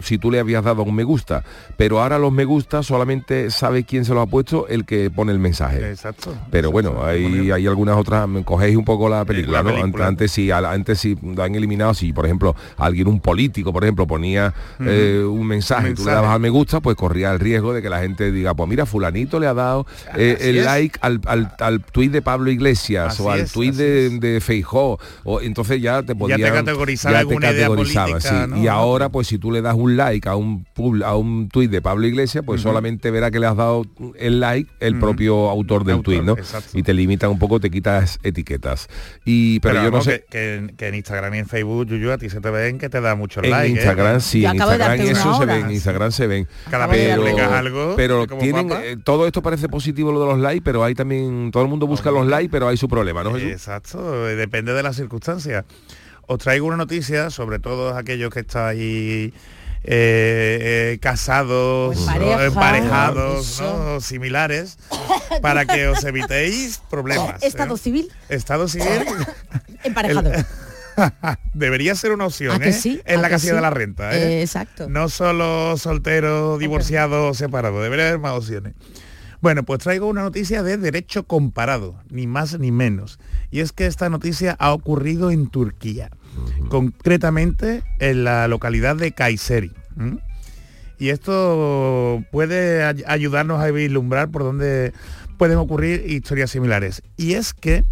Speaker 12: si tú le habías dado un me gusta, pero ahora los me gusta solamente sabe quién se los ha puesto, el que pone el mensaje.
Speaker 14: Exacto.
Speaker 12: Pero
Speaker 14: exacto,
Speaker 12: bueno, hay, hay algunas otras, cogéis un poco la película,
Speaker 14: la
Speaker 12: ¿no?
Speaker 14: película.
Speaker 12: Antes sí, antes sí lo han eliminado, si por ejemplo alguien, un político, por ejemplo, ponía
Speaker 14: Mm.
Speaker 12: eh, un mensaje,
Speaker 14: Un
Speaker 12: tú le
Speaker 14: mensaje.
Speaker 12: dabas al me gusta, pues corría el riesgo de que la gente diga, pues mira, fulanito le ha dado eh,
Speaker 14: Así
Speaker 12: el
Speaker 14: es.
Speaker 12: like al, al, al tuit de Pablo Iglesias
Speaker 14: Así
Speaker 12: o al
Speaker 14: es,
Speaker 12: tuit
Speaker 14: así
Speaker 12: de, de Feijóo, o entonces ya te podían,
Speaker 14: Ya te categorizaba
Speaker 12: ya te
Speaker 14: alguna idea
Speaker 12: categorizaban,
Speaker 14: política,
Speaker 12: sí.
Speaker 14: ¿no?
Speaker 12: Y ahora, pues si tú le das un like a un pub- a un tuit de Pablo Iglesias, pues
Speaker 14: Ujú.
Speaker 12: solamente verá que le has dado el like el
Speaker 14: Ujú.
Speaker 12: propio autor del
Speaker 14: Autor,
Speaker 12: tuit, ¿no?
Speaker 14: exacto.
Speaker 12: Y te limitan un poco, te quitas etiquetas. Y pero, yo no
Speaker 14: vamos,
Speaker 12: sé.
Speaker 14: que, que en- que en Instagram y en Facebook, Yuyu, a ti se te ven que te da mucho
Speaker 12: En
Speaker 14: like.
Speaker 12: Instagram
Speaker 14: ¿eh?
Speaker 12: sí,
Speaker 13: Yo
Speaker 12: en
Speaker 13: acabo de
Speaker 12: Instagram
Speaker 13: darte una
Speaker 12: eso se
Speaker 13: hora.
Speaker 12: ve, en Instagram se ven.
Speaker 14: Cada vez que
Speaker 12: pero,
Speaker 14: publicas algo,
Speaker 12: pero
Speaker 14: como
Speaker 12: tienen
Speaker 14: papa.
Speaker 12: eh, todo esto parece positivo lo de los likes, pero hay también, todo el mundo busca los likes, pero hay su problema, ¿no, Jesús?
Speaker 14: Exacto, eh, depende de las circunstancias. Os traigo una noticia sobre todos aquellos que estáis eh, eh, casados,
Speaker 13: O en pareja.
Speaker 14: o emparejados,
Speaker 13: Eso.
Speaker 14: ¿no? Similares, para que os evitéis problemas.
Speaker 13: Estado
Speaker 14: ¿eh?
Speaker 13: civil,
Speaker 14: Estado civil.
Speaker 13: emparejado.
Speaker 14: El- Debería ser una opción,
Speaker 13: ¿A que
Speaker 14: ¿eh?
Speaker 13: sí?
Speaker 14: En
Speaker 13: ¿A
Speaker 14: la
Speaker 13: que
Speaker 14: casilla
Speaker 13: sí?
Speaker 14: de la renta, ¿eh?
Speaker 13: Eh, exacto.
Speaker 14: No solo soltero, divorciado o separado, debería haber más opciones. Bueno, pues traigo una noticia de derecho comparado, ni más ni menos. Y es que esta noticia ha ocurrido en Turquía, concretamente en la localidad de Kayseri. ¿m? Y esto puede ay- ayudarnos a vislumbrar por dónde pueden ocurrir historias similares. Y es que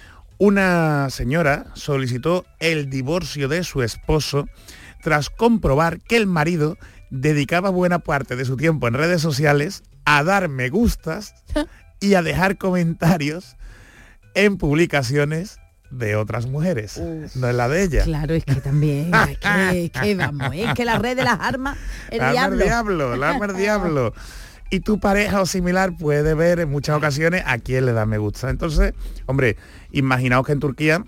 Speaker 14: una señora solicitó el divorcio de su esposo tras comprobar que el marido dedicaba buena parte de su tiempo en redes sociales a dar me gustas y a dejar comentarios en publicaciones de otras mujeres, no en la de ella.
Speaker 13: Claro, es que también, es que, es que vamos, es que la red de las armas, el
Speaker 14: La arma
Speaker 13: diablo.
Speaker 14: el diablo, la arma el diablo. Y tu pareja o similar puede ver en muchas ocasiones a quién le da me gusta. Entonces, hombre, imaginaos que en Turquía,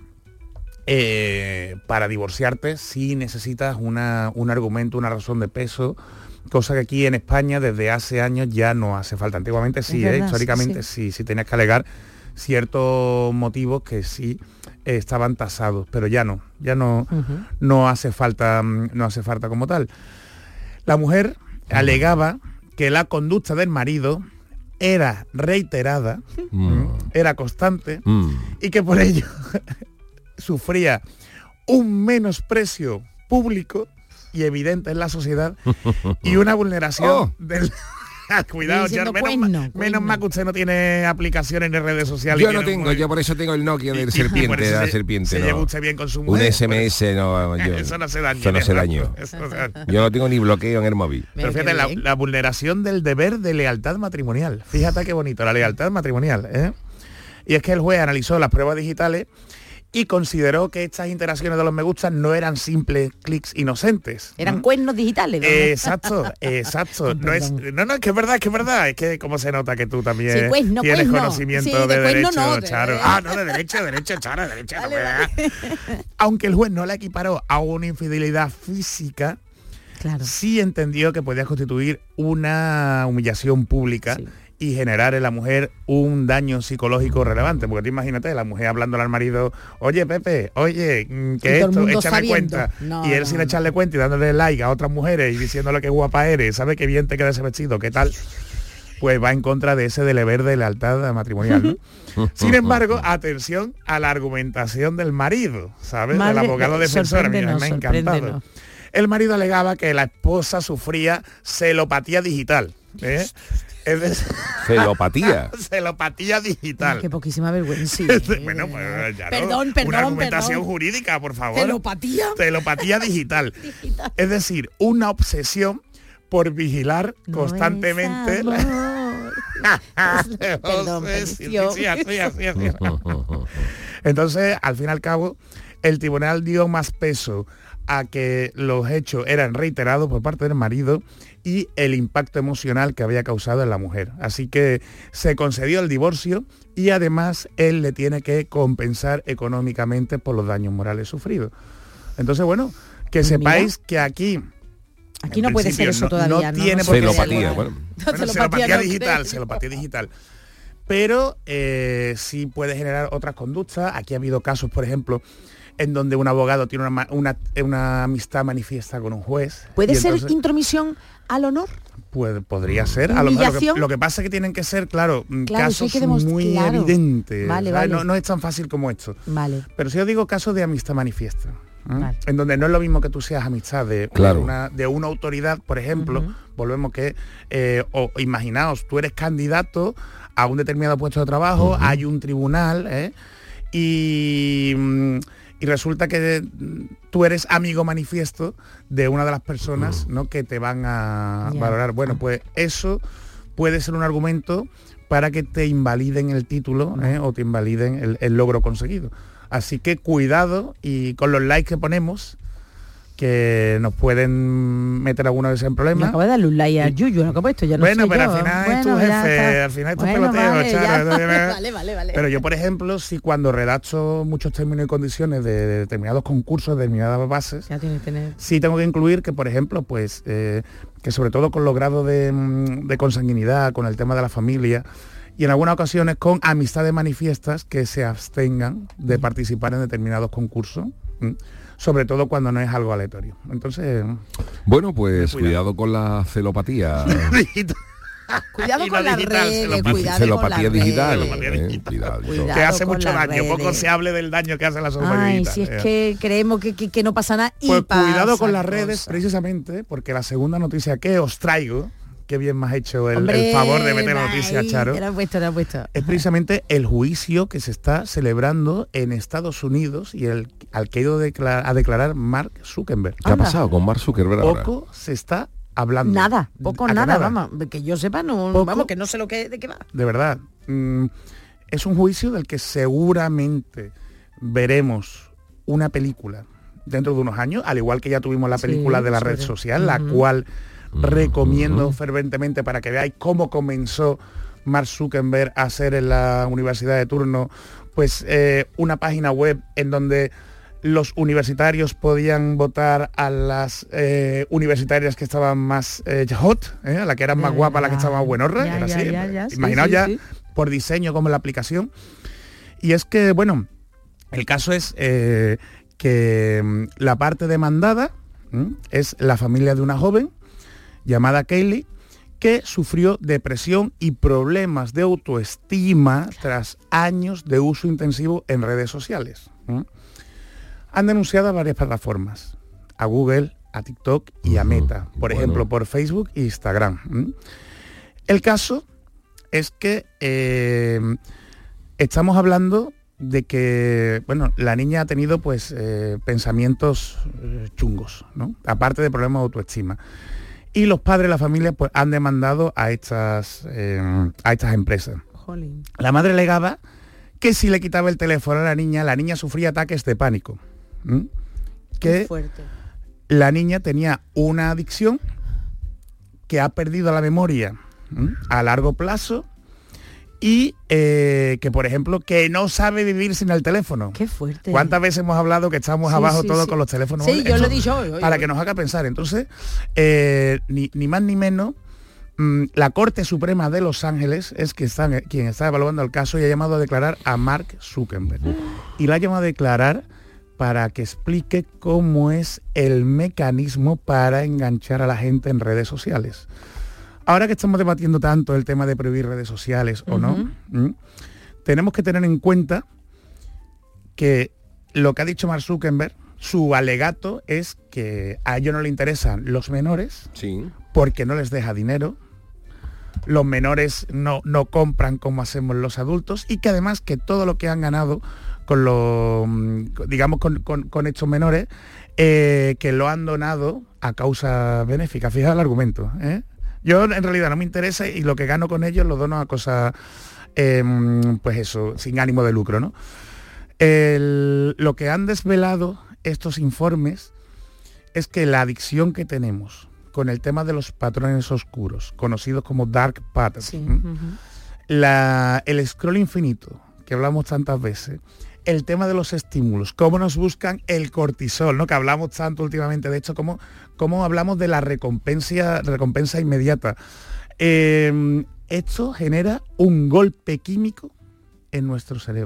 Speaker 14: eh, para divorciarte, sí necesitas una, un argumento, una razón de peso, cosa que aquí en España desde hace años ya no hace falta. Antiguamente sí,
Speaker 13: Es
Speaker 14: ¿eh?
Speaker 13: verdad,
Speaker 14: históricamente
Speaker 13: sí.
Speaker 14: sí, sí tenías que alegar ciertos motivos que sí eh, estaban tasados, pero ya no, ya no,
Speaker 13: Ujú.
Speaker 14: no hace falta, mm, no hace falta como tal. La mujer alegaba que la conducta del marido era reiterada,
Speaker 12: Mm.
Speaker 14: era constante,
Speaker 12: Mm.
Speaker 14: y que por ello sufría un menosprecio público y evidente en la sociedad y una vulneración
Speaker 12: Oh.
Speaker 14: del... Cuidado,
Speaker 13: Diciendo
Speaker 14: Jar, menos,
Speaker 13: cuerno,
Speaker 14: ma- menos
Speaker 13: cuerno.
Speaker 14: mal que usted no tiene aplicaciones ni redes sociales.
Speaker 12: Yo
Speaker 14: y
Speaker 12: no
Speaker 14: tiene
Speaker 12: tengo,
Speaker 14: un-
Speaker 12: yo por eso tengo el Nokia
Speaker 14: y-
Speaker 12: del
Speaker 14: y
Speaker 12: serpiente,
Speaker 14: por
Speaker 12: de
Speaker 14: eso
Speaker 12: la
Speaker 14: se-
Speaker 12: serpiente.
Speaker 14: se
Speaker 12: no.
Speaker 14: lleva usted bien con su
Speaker 12: Un
Speaker 14: mujer,
Speaker 12: S M S, no, yo,
Speaker 14: Eso no se daña.
Speaker 12: eso no se dañó.
Speaker 14: Eso no se daña.
Speaker 12: Yo no tengo ni bloqueo en el móvil.
Speaker 14: Pero
Speaker 13: Mira,
Speaker 14: fíjate,
Speaker 13: qué
Speaker 14: la,
Speaker 13: bien.
Speaker 14: la vulneración del deber de lealtad matrimonial. Fíjate qué bonito, la lealtad matrimonial. ¿eh? Y es que el juez analizó las pruebas digitales y consideró que estas interacciones de los me gustas no eran simples clics inocentes.
Speaker 13: Eran
Speaker 14: ¿no?
Speaker 13: cuernos digitales. ¿no?
Speaker 14: Exacto, exacto.
Speaker 13: Con
Speaker 14: No, es,
Speaker 13: perdón.
Speaker 14: no, no, es que es verdad, es que es verdad. Es que como se nota que tú también
Speaker 13: Sí, pues no,
Speaker 14: tienes
Speaker 13: pues no.
Speaker 14: conocimiento
Speaker 13: Sí, de
Speaker 14: de
Speaker 13: pues no,
Speaker 14: derecho,
Speaker 13: no, de-
Speaker 14: Charo. Ah, no, de derecho, derecho, Charo, derecho. no, ¿verdad? Aunque el juez no la equiparó a una infidelidad física,
Speaker 13: Claro.
Speaker 14: sí entendió que podía constituir una humillación pública
Speaker 13: Sí.
Speaker 14: y generar en la mujer un daño psicológico relevante. Porque tú imagínate, la mujer hablándole al marido, oye Pepe, oye, mm,
Speaker 13: Y
Speaker 14: que
Speaker 13: todo el
Speaker 14: esto,
Speaker 13: mundo
Speaker 14: échame
Speaker 13: sabiendo.
Speaker 14: cuenta.
Speaker 13: No,
Speaker 14: y él
Speaker 13: no,
Speaker 14: sin
Speaker 13: no.
Speaker 14: echarle cuenta y dándole like a otras mujeres y diciéndole que guapa eres, ¿sabe qué bien te queda ese vestido? ¿Qué tal? Pues va en contra de ese deber de lealtad matrimonial, ¿no? Sin embargo, atención a la argumentación del marido, ¿sabes?
Speaker 13: Madre-
Speaker 14: del abogado defensor. A mí
Speaker 13: sorpréndenos,
Speaker 14: me ha encantado.
Speaker 13: sorpréndenos.
Speaker 14: El marido alegaba que la esposa sufría celopatía digital. ¿eh? Es decir,
Speaker 12: Celopatía.
Speaker 14: celopatía digital.
Speaker 13: Qué poquísima vergüenza.
Speaker 14: Bueno, pues ya no.
Speaker 13: Perdón, perdón,
Speaker 14: Una argumentación
Speaker 13: perdón.
Speaker 14: jurídica, por favor.
Speaker 13: ¿Telopatía?
Speaker 14: Telopatía digital. Es decir, una obsesión por vigilar constantemente.
Speaker 13: No es amor. Perdón,
Speaker 14: Sí, sí, sí,
Speaker 13: perdón.
Speaker 14: sí, así, así, así. Entonces, al fin y al cabo, el tribunal dio más peso a que los hechos eran reiterados por parte del marido y el impacto emocional que había causado en la mujer. Así que se concedió el divorcio y además él le tiene que compensar económicamente por los daños morales sufridos. Entonces, bueno, que
Speaker 13: Mira.
Speaker 14: sepáis que aquí...
Speaker 13: Aquí
Speaker 14: en
Speaker 13: no puede ser
Speaker 14: principio,
Speaker 13: eso todavía, ¿no?
Speaker 14: tiene
Speaker 13: No
Speaker 14: por qué
Speaker 12: Celopatía,
Speaker 14: ser-
Speaker 12: bueno.
Speaker 14: Bueno,
Speaker 13: Celopatía
Speaker 14: celopatía
Speaker 13: no
Speaker 14: digital,
Speaker 13: creo.
Speaker 14: celopatía digital. Pero eh, sí puede generar otras conductas. Aquí ha habido casos, por ejemplo, en donde un abogado tiene una, una, una amistad manifiesta con un juez.
Speaker 13: ¿Puede ser
Speaker 14: entonces,
Speaker 13: intromisión al honor?
Speaker 14: Pues podría ser. A lo, lo, que, lo que pasa es que tienen que ser, claro, claro casos muy claro. evidentes. Vale, vale. No, no es tan fácil como esto.
Speaker 13: Vale.
Speaker 14: Pero si yo digo casos de amistad manifiesta, ¿eh? Vale. En donde no es lo mismo que tú seas amistad de,
Speaker 12: claro.
Speaker 14: una, de una autoridad, por ejemplo, uh-huh. volvemos que, eh, o imaginaos, tú eres candidato a un determinado puesto de trabajo, uh-huh. hay un tribunal, ¿eh? y... y resulta que tú eres amigo manifiesto de una de las personas, ¿no?, que te van a yeah. valorar. Bueno, pues eso puede ser un argumento para que te invaliden el título, ¿eh?, o te invaliden el, el logro conseguido. Así que cuidado y con los likes que ponemos, que nos pueden meter alguna vez en problemas.
Speaker 13: Acabo de darle un like al Yuyu, ¿no? ¿Cómo esto? Ya no
Speaker 14: bueno,
Speaker 13: sé
Speaker 14: pero
Speaker 13: yo.
Speaker 14: al final
Speaker 13: bueno,
Speaker 14: es tu jefe, al final es tu
Speaker 13: bueno,
Speaker 14: peloteo,
Speaker 13: vale,
Speaker 14: Charo.
Speaker 13: vale, vale, vale.
Speaker 14: Pero yo, por ejemplo, si cuando redacto muchos términos y condiciones de, de determinados concursos, de determinadas bases,
Speaker 13: ya tienes que tener...
Speaker 14: sí tengo que incluir que, por ejemplo, pues eh, que sobre todo con los grados de, de consanguinidad, con el tema de la familia, y en algunas ocasiones con amistades manifiestas que se abstengan de participar en determinados concursos, ¿m? Sobre todo cuando no es algo aleatorio. Entonces...
Speaker 12: Bueno, pues cuidado, cuidado con la celopatía.
Speaker 13: Cuidado con las redes, cuidado
Speaker 12: celopatía
Speaker 13: con las
Speaker 12: digital,
Speaker 13: redes.
Speaker 12: Eh, cuidado,
Speaker 14: cuidado que hace mucho daño, redes. Poco se hable del daño que hace la celopatía
Speaker 13: Ay,
Speaker 14: digital.
Speaker 13: si es
Speaker 14: eh.
Speaker 13: que creemos que, que, que no pasa nada y
Speaker 14: pues
Speaker 13: pasa
Speaker 14: cuidado con las
Speaker 13: cosas.
Speaker 14: redes, precisamente, porque la segunda noticia que os traigo, qué bien me has hecho el,
Speaker 13: Hombre,
Speaker 14: el favor de meter la noticia, Charo.
Speaker 13: Te lo he puesto, te lo he puesto.
Speaker 14: Es precisamente el juicio que se está celebrando en Estados Unidos y el al que ha ido declar, a declarar Mark Zuckerberg.
Speaker 12: ¿Qué Anda. ha pasado con Mark Zuckerberg ahora?
Speaker 14: Poco se está hablando.
Speaker 13: Nada, poco nada,
Speaker 14: nada,
Speaker 13: vamos, que yo sepa, no,
Speaker 14: poco,
Speaker 13: vamos, que no sé lo que de qué va.
Speaker 14: De verdad, mm, es un juicio del que seguramente veremos una película dentro de unos años, al igual que ya tuvimos la película sí, de la red sobre. social, uh-huh. la cual uh-huh. recomiendo uh-huh. ferventemente para que veáis cómo comenzó Mark Zuckerberg a hacer en la universidad de turno, pues eh, una página web en donde los universitarios podían votar a las eh, universitarias que estaban más eh, hot, ¿eh? a la que eran más guapas, a la que estaban más buenorra,
Speaker 13: ya,
Speaker 14: era
Speaker 13: ya,
Speaker 14: así.
Speaker 13: Ya, ya,
Speaker 14: Imaginaos
Speaker 13: sí,
Speaker 14: ya
Speaker 13: sí, sí.
Speaker 14: por diseño como la aplicación. Y es que, bueno, el caso es eh, que la parte demandada ¿eh? es la familia de una joven llamada Kaylee, que sufrió depresión y problemas de autoestima tras años de uso intensivo en redes sociales. ¿eh? Han denunciado a varias plataformas, a Google, a TikTok y a Meta, por bueno. ejemplo, por Facebook e Instagram. ¿eh? El caso es que eh, estamos hablando de que, bueno, la niña ha tenido pues eh, pensamientos eh, chungos, ¿no? Aparte de problemas de autoestima. Y los padres de la familia pues han demandado a estas, eh, a estas empresas.
Speaker 13: Jolín.
Speaker 14: La madre alegaba que si le quitaba el teléfono a la niña, la niña sufría ataques de pánico. ¿Mm? Que
Speaker 13: fuerte.
Speaker 14: La niña tenía una adicción que ha perdido la memoria ¿Mm? a largo plazo y eh, que, por ejemplo, que no sabe vivir sin el teléfono.
Speaker 13: Qué fuerte.
Speaker 14: ¿Cuántas veces hemos hablado que estamos sí, abajo sí, todos sí. con los teléfonos?
Speaker 13: Sí, yo lo he dicho hoy, hoy,
Speaker 14: Para
Speaker 13: hoy.
Speaker 14: que nos haga pensar. Entonces, eh, ni, ni más ni menos, mmm, la Corte Suprema de Los Ángeles es que está, quien está evaluando el caso y ha llamado a declarar a Mark Zuckerberg. Uh. Y la ha llamado a declarar para que explique cómo es el mecanismo para enganchar a la gente en redes sociales. Ahora que estamos debatiendo tanto el tema de prohibir redes sociales o uh-huh. no, ¿m? tenemos que tener en cuenta que lo que ha dicho Mark Zuckerberg, su alegato es que a ellos no les interesan los menores
Speaker 12: sí.
Speaker 14: porque no les deja dinero, los menores no, no compran como hacemos los adultos y que además que todo lo que han ganado con los, digamos, con, con, con estos menores, eh, que lo han donado a causa benéfica. Fíjate el argumento, ¿eh? Yo en realidad no me interesa y lo que gano con ellos lo dono a cosas, eh, pues eso, sin ánimo de lucro, ¿no? El, lo que han desvelado estos informes es que la adicción que tenemos con el tema de los patrones oscuros, conocidos como dark patterns,
Speaker 13: sí, uh-huh.
Speaker 14: la, el scroll infinito, que hablamos tantas veces, el tema de los estímulos, cómo nos buscan el cortisol, ¿no? Que hablamos tanto últimamente, de hecho, cómo, cómo hablamos de la recompensa, recompensa inmediata. Eh, esto genera un golpe químico en nuestro cerebro.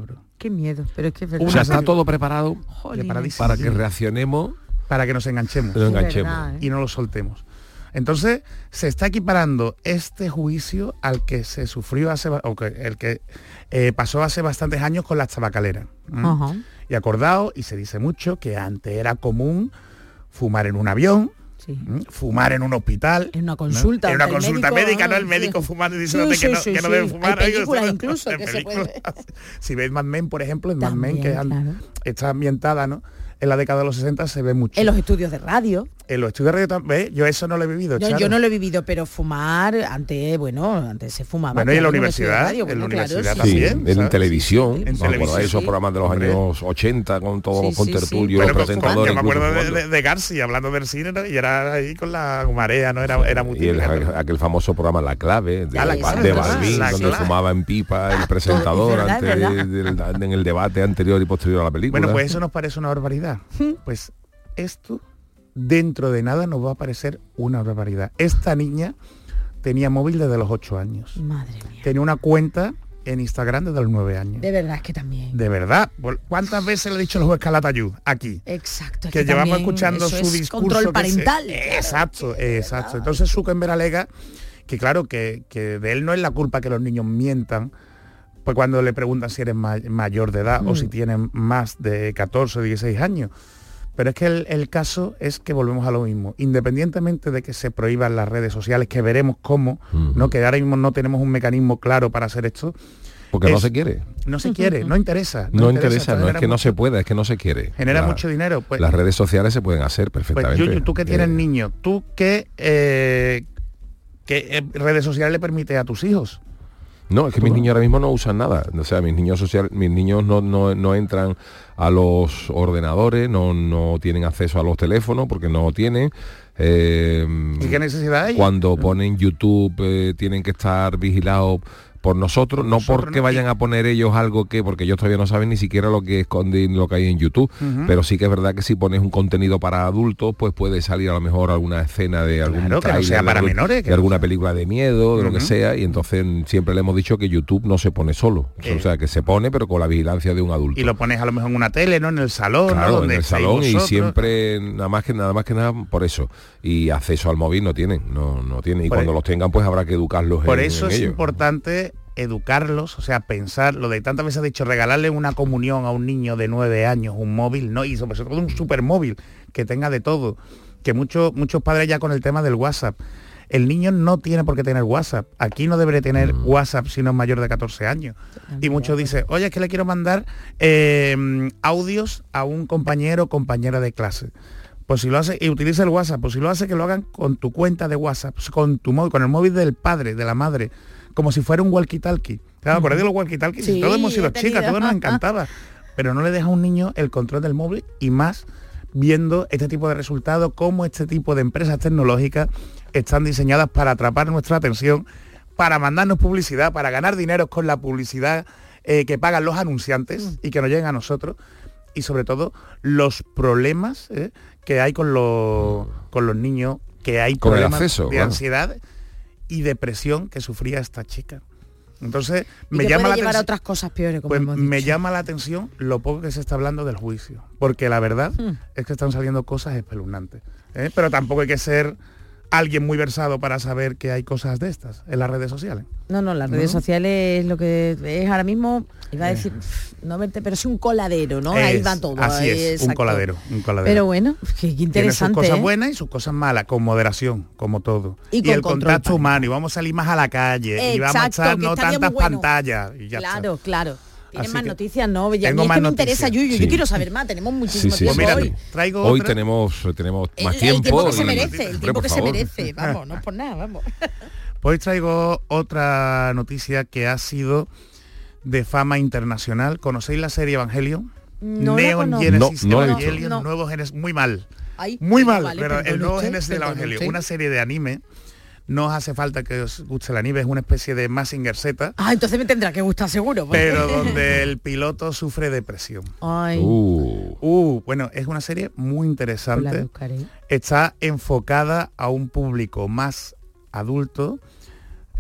Speaker 13: Qué miedo, pero es que es verdad.
Speaker 12: O sea, está todo preparado
Speaker 13: Jolines.
Speaker 12: para que reaccionemos,
Speaker 14: para que nos enganchemos,
Speaker 12: nos enganchemos.
Speaker 13: Verdad, ¿eh?
Speaker 14: y no lo soltemos. Entonces se está equiparando este juicio al que se sufrió hace, o que, el que eh, pasó hace bastantes años con las tabacaleras. ¿Mm?
Speaker 13: Ajá.
Speaker 14: Y acordado, y se dice mucho que antes era común fumar en un avión,
Speaker 13: sí.
Speaker 14: ¿Mm? fumar en un hospital,
Speaker 13: en una consulta,
Speaker 14: ¿no? en una
Speaker 13: el
Speaker 14: consulta
Speaker 13: médico,
Speaker 14: médica, no el
Speaker 13: sí.
Speaker 14: médico fumando y diciéndote
Speaker 13: Sí,
Speaker 14: que,
Speaker 13: sí,
Speaker 14: no,
Speaker 13: sí,
Speaker 14: que no
Speaker 13: sí.
Speaker 14: deben fumar.
Speaker 13: Hay
Speaker 14: Oiga,
Speaker 13: películas
Speaker 14: eso-
Speaker 13: incluso
Speaker 14: en
Speaker 13: que se
Speaker 14: películas.
Speaker 13: puede-
Speaker 14: Si veis Mad Men, por ejemplo, en Mad Men, que
Speaker 13: También,
Speaker 14: han-
Speaker 13: claro.
Speaker 14: está ambientada, ¿no? En la década de los sesenta se ve mucho.
Speaker 13: En los estudios de radio.
Speaker 14: En los estudios de radio también, yo eso no lo he vivido.
Speaker 13: Yo,
Speaker 14: Charo.
Speaker 13: yo no lo he vivido, pero fumar, antes, bueno, antes se fumaba.
Speaker 14: Bueno, y en la
Speaker 13: claro,
Speaker 14: universidad,
Speaker 13: radio,
Speaker 14: en la
Speaker 13: bueno, claro,
Speaker 14: universidad
Speaker 13: sí.
Speaker 14: también.
Speaker 12: Sí, en
Speaker 14: ¿sabes?
Speaker 12: televisión,
Speaker 14: En
Speaker 12: ¿no? Por
Speaker 14: televisión,
Speaker 12: esos
Speaker 14: sí.
Speaker 12: programas de los
Speaker 14: Hombre.
Speaker 12: años ochenta con todos
Speaker 13: Sí,
Speaker 12: los
Speaker 13: sí,
Speaker 12: contertulios,
Speaker 13: sí.
Speaker 12: los
Speaker 14: Bueno, pues,
Speaker 12: presentadores.
Speaker 14: yo me acuerdo
Speaker 12: incluso
Speaker 14: de,
Speaker 12: fumando.
Speaker 14: de, de Garci hablando del cine, ¿no? Y era ahí con la marea, ¿no? Era, era muy
Speaker 12: Y el-
Speaker 14: típico, ¿no?
Speaker 12: aquel famoso programa La Clave, de,
Speaker 14: Ah, La Clave,
Speaker 12: de
Speaker 14: ¿verdad?
Speaker 12: Balbín,
Speaker 14: La
Speaker 12: donde
Speaker 14: Clave.
Speaker 12: fumaba en pipa el presentador
Speaker 13: Es verdad,
Speaker 12: antes
Speaker 13: es
Speaker 12: de- del- en el debate anterior y posterior a la película.
Speaker 14: Bueno, pues eso nos parece una barbaridad. Pues esto, dentro de nada, nos va a parecer una barbaridad. Esta niña tenía móvil desde los ocho años.
Speaker 13: Madre mía.
Speaker 14: Tenía una cuenta en Instagram desde los nueve años.
Speaker 13: De verdad es que también.
Speaker 14: De verdad. ¿Cuántas veces le he dicho el juez Calatayud aquí?
Speaker 13: Exacto. es
Speaker 14: Que, llevamos
Speaker 13: también
Speaker 14: escuchando
Speaker 13: eso
Speaker 14: su
Speaker 13: es
Speaker 14: discurso.
Speaker 13: control
Speaker 14: que
Speaker 13: parental.
Speaker 14: se- exacto, exacto. Entonces Zuckerberg alega que claro, que, que de él no es la culpa que los niños mientan, pues cuando le preguntan si eres ma- mayor de edad
Speaker 13: Mm.
Speaker 14: o si tienen más de catorce o dieciséis años. Pero es que el, el caso es que volvemos a lo mismo. Independientemente de que se prohíban las redes sociales, que veremos cómo, ¿no? Que ahora mismo no tenemos un mecanismo claro para hacer esto.
Speaker 12: Porque no
Speaker 14: es-
Speaker 12: se quiere.
Speaker 14: No se quiere, no interesa.
Speaker 12: No interesa, no es
Speaker 14: genera
Speaker 12: que no
Speaker 14: mucho-
Speaker 12: se pueda, es que no se quiere.
Speaker 14: Genera
Speaker 12: La-
Speaker 14: mucho dinero. Pues,
Speaker 12: Las redes sociales se pueden hacer
Speaker 14: pues
Speaker 12: perfectamente.
Speaker 14: Yuyu, tú que tienes
Speaker 12: Eh,
Speaker 14: niños, ¿tú qué, eh, qué eh, redes sociales le permite a tus hijos?
Speaker 12: No, es que mis niños ahora mismo no usan nada. O sea, mis niños social, mis niños no, no, no entran a los ordenadores, no, no tienen acceso a los teléfonos porque no tienen. Eh,
Speaker 14: ¿Y qué necesidad hay?
Speaker 12: Cuando ponen YouTube eh, tienen que estar vigilados por nosotros, no
Speaker 14: nosotros,
Speaker 12: porque
Speaker 14: ¿no?
Speaker 12: vayan a poner ellos algo que, porque ellos todavía no saben ni siquiera lo que esconden, lo que hay en YouTube,
Speaker 14: Ujú.
Speaker 12: pero sí que es verdad que si pones un contenido para adultos, pues puede salir a lo mejor alguna escena de algún
Speaker 14: Claro, que no
Speaker 12: tráiler,
Speaker 14: sea
Speaker 12: de
Speaker 14: para
Speaker 12: algún-
Speaker 14: menores, que
Speaker 12: de
Speaker 14: no
Speaker 12: alguna película de miedo, de lo que
Speaker 14: Ujú.
Speaker 12: sea, y entonces siempre le hemos dicho que YouTube no se pone solo,
Speaker 14: Eh.
Speaker 12: o sea, que se pone pero con la vigilancia de un adulto.
Speaker 14: Y lo pones a lo mejor en una tele, ¿no? En el salón, ¿no?
Speaker 12: Claro, en
Speaker 14: Donde
Speaker 12: el
Speaker 14: estéis
Speaker 12: salón y
Speaker 14: vosotros.
Speaker 12: siempre nada más que nada más que nada por eso, y acceso al móvil no tienen, no no tienen, y
Speaker 14: Por
Speaker 12: cuando
Speaker 14: e-
Speaker 12: los tengan pues habrá que educarlos
Speaker 14: Por
Speaker 12: en,
Speaker 14: eso
Speaker 12: en
Speaker 14: es
Speaker 12: ello.
Speaker 14: importante educarlos, o sea, pensar, lo de tantas veces he dicho, regalarle una comunión a un niño de nueve años, un móvil, ¿no? Y sobre todo un supermóvil, que tenga de todo. Que muchos muchos padres ya con el tema del WhatsApp. El niño no tiene por qué tener WhatsApp. Aquí no debería tener
Speaker 12: Mm.
Speaker 14: WhatsApp si no es mayor de catorce años. Y muchos dicen, oye, es que le quiero mandar eh, audios a un compañero o compañera de clase. Pues si lo hace, y utiliza el WhatsApp, pues si lo hace que lo hagan con tu cuenta de WhatsApp, con tu móvil, con el móvil del padre, de la madre, como si fuera un walkie-talkie. ¿Te acuerdas de los walkie-talkies?
Speaker 13: Sí,
Speaker 14: Todos hemos sido
Speaker 13: he tenido.
Speaker 14: chicas, todos nos encantaba. Pero no le deja a un niño el control del móvil y más viendo este tipo de resultados, cómo este tipo de empresas tecnológicas están diseñadas para atrapar nuestra atención, para mandarnos publicidad, para ganar dinero con la publicidad eh, que pagan los anunciantes y que nos lleguen a nosotros. Y sobre todo los problemas eh, que hay con los, con los niños, que hay
Speaker 12: Con el
Speaker 14: problemas
Speaker 12: acceso,
Speaker 14: de
Speaker 12: claro.
Speaker 14: ansiedad y depresión que sufría esta chica. Entonces,
Speaker 13: Y
Speaker 14: me
Speaker 13: que
Speaker 14: llama
Speaker 13: puede
Speaker 14: la
Speaker 13: llevar a
Speaker 14: atención.
Speaker 13: otras cosas peores, como
Speaker 14: Pues
Speaker 13: hemos
Speaker 14: me
Speaker 13: dicho.
Speaker 14: llama la atención lo poco que se está hablando del juicio, porque la verdad
Speaker 13: Hmm.
Speaker 14: es que están saliendo cosas espeluznantes. ¿eh? Pero tampoco hay que ser alguien muy versado para saber que hay cosas de estas en las redes sociales.
Speaker 13: No, no, las redes
Speaker 14: ¿No?
Speaker 13: sociales es lo que es ahora mismo, iba a decir, pf, no verte, pero sí un coladero, ¿no? Ahí
Speaker 14: Es-
Speaker 13: va todo.
Speaker 14: Así
Speaker 13: ahí,
Speaker 14: es, un
Speaker 13: exacto.
Speaker 14: coladero, un coladero.
Speaker 13: Pero bueno, qué, qué
Speaker 14: Tiene sus
Speaker 13: interesante.
Speaker 14: cosas
Speaker 13: ¿eh?
Speaker 14: buenas y sus cosas malas, con moderación, como todo.
Speaker 13: Y con
Speaker 14: el
Speaker 13: control
Speaker 14: contacto
Speaker 13: parental.
Speaker 14: humano, y vamos a salir más a la calle, y vamos a
Speaker 13: Exacto,
Speaker 14: echar
Speaker 13: que
Speaker 14: no
Speaker 13: estaría
Speaker 14: tantas
Speaker 13: muy bueno.
Speaker 14: pantallas. Y ya
Speaker 13: Claro,
Speaker 14: está.
Speaker 13: claro. Tienes
Speaker 14: Así
Speaker 13: más
Speaker 14: que
Speaker 13: noticias, ¿no? Ya,
Speaker 14: tengo
Speaker 13: a mí es
Speaker 14: más
Speaker 13: que me interesa,
Speaker 14: noticias.
Speaker 13: Yuyu,
Speaker 12: Sí.
Speaker 13: yo quiero saber más, tenemos
Speaker 12: Sí,
Speaker 13: muchísimo
Speaker 12: sí,
Speaker 13: tiempo
Speaker 12: sí.
Speaker 13: hoy.
Speaker 14: Traigo
Speaker 12: Hoy
Speaker 14: otra.
Speaker 12: tenemos tenemos
Speaker 13: El,
Speaker 12: más
Speaker 13: el
Speaker 12: tiempo.
Speaker 13: tiempo que se
Speaker 12: y-
Speaker 13: merece, el
Speaker 12: Hombre,
Speaker 13: tiempo
Speaker 12: por
Speaker 13: que se
Speaker 12: favor.
Speaker 13: merece, vamos, no es por nada, vamos.
Speaker 14: Hoy traigo otra noticia que ha sido de fama internacional. ¿Conocéis la serie Evangelion?
Speaker 13: No la
Speaker 14: Neon
Speaker 13: conozco.
Speaker 14: Genesis
Speaker 12: No, no la he
Speaker 14: Evangelion,
Speaker 13: visto. No.
Speaker 14: nuevo Genesis, muy mal.
Speaker 13: Ay,
Speaker 14: Muy
Speaker 13: bueno,
Speaker 14: mal,
Speaker 13: vale,
Speaker 14: pero el
Speaker 13: perdone
Speaker 14: nuevo
Speaker 13: usted,
Speaker 14: Genesis del
Speaker 13: perdone
Speaker 14: Evangelio.
Speaker 13: usted.
Speaker 14: Una serie de anime. No os hace falta que os guste el anime, es una especie de Mazinger Z,
Speaker 13: Ah, entonces me tendrá que gustar seguro. porque-
Speaker 14: pero donde el piloto sufre depresión.
Speaker 13: Ay,
Speaker 12: Uh,
Speaker 14: Uh, bueno, es una serie muy
Speaker 13: pues la
Speaker 14: interesante.
Speaker 13: buscaré.
Speaker 14: Está enfocada a un público más adulto,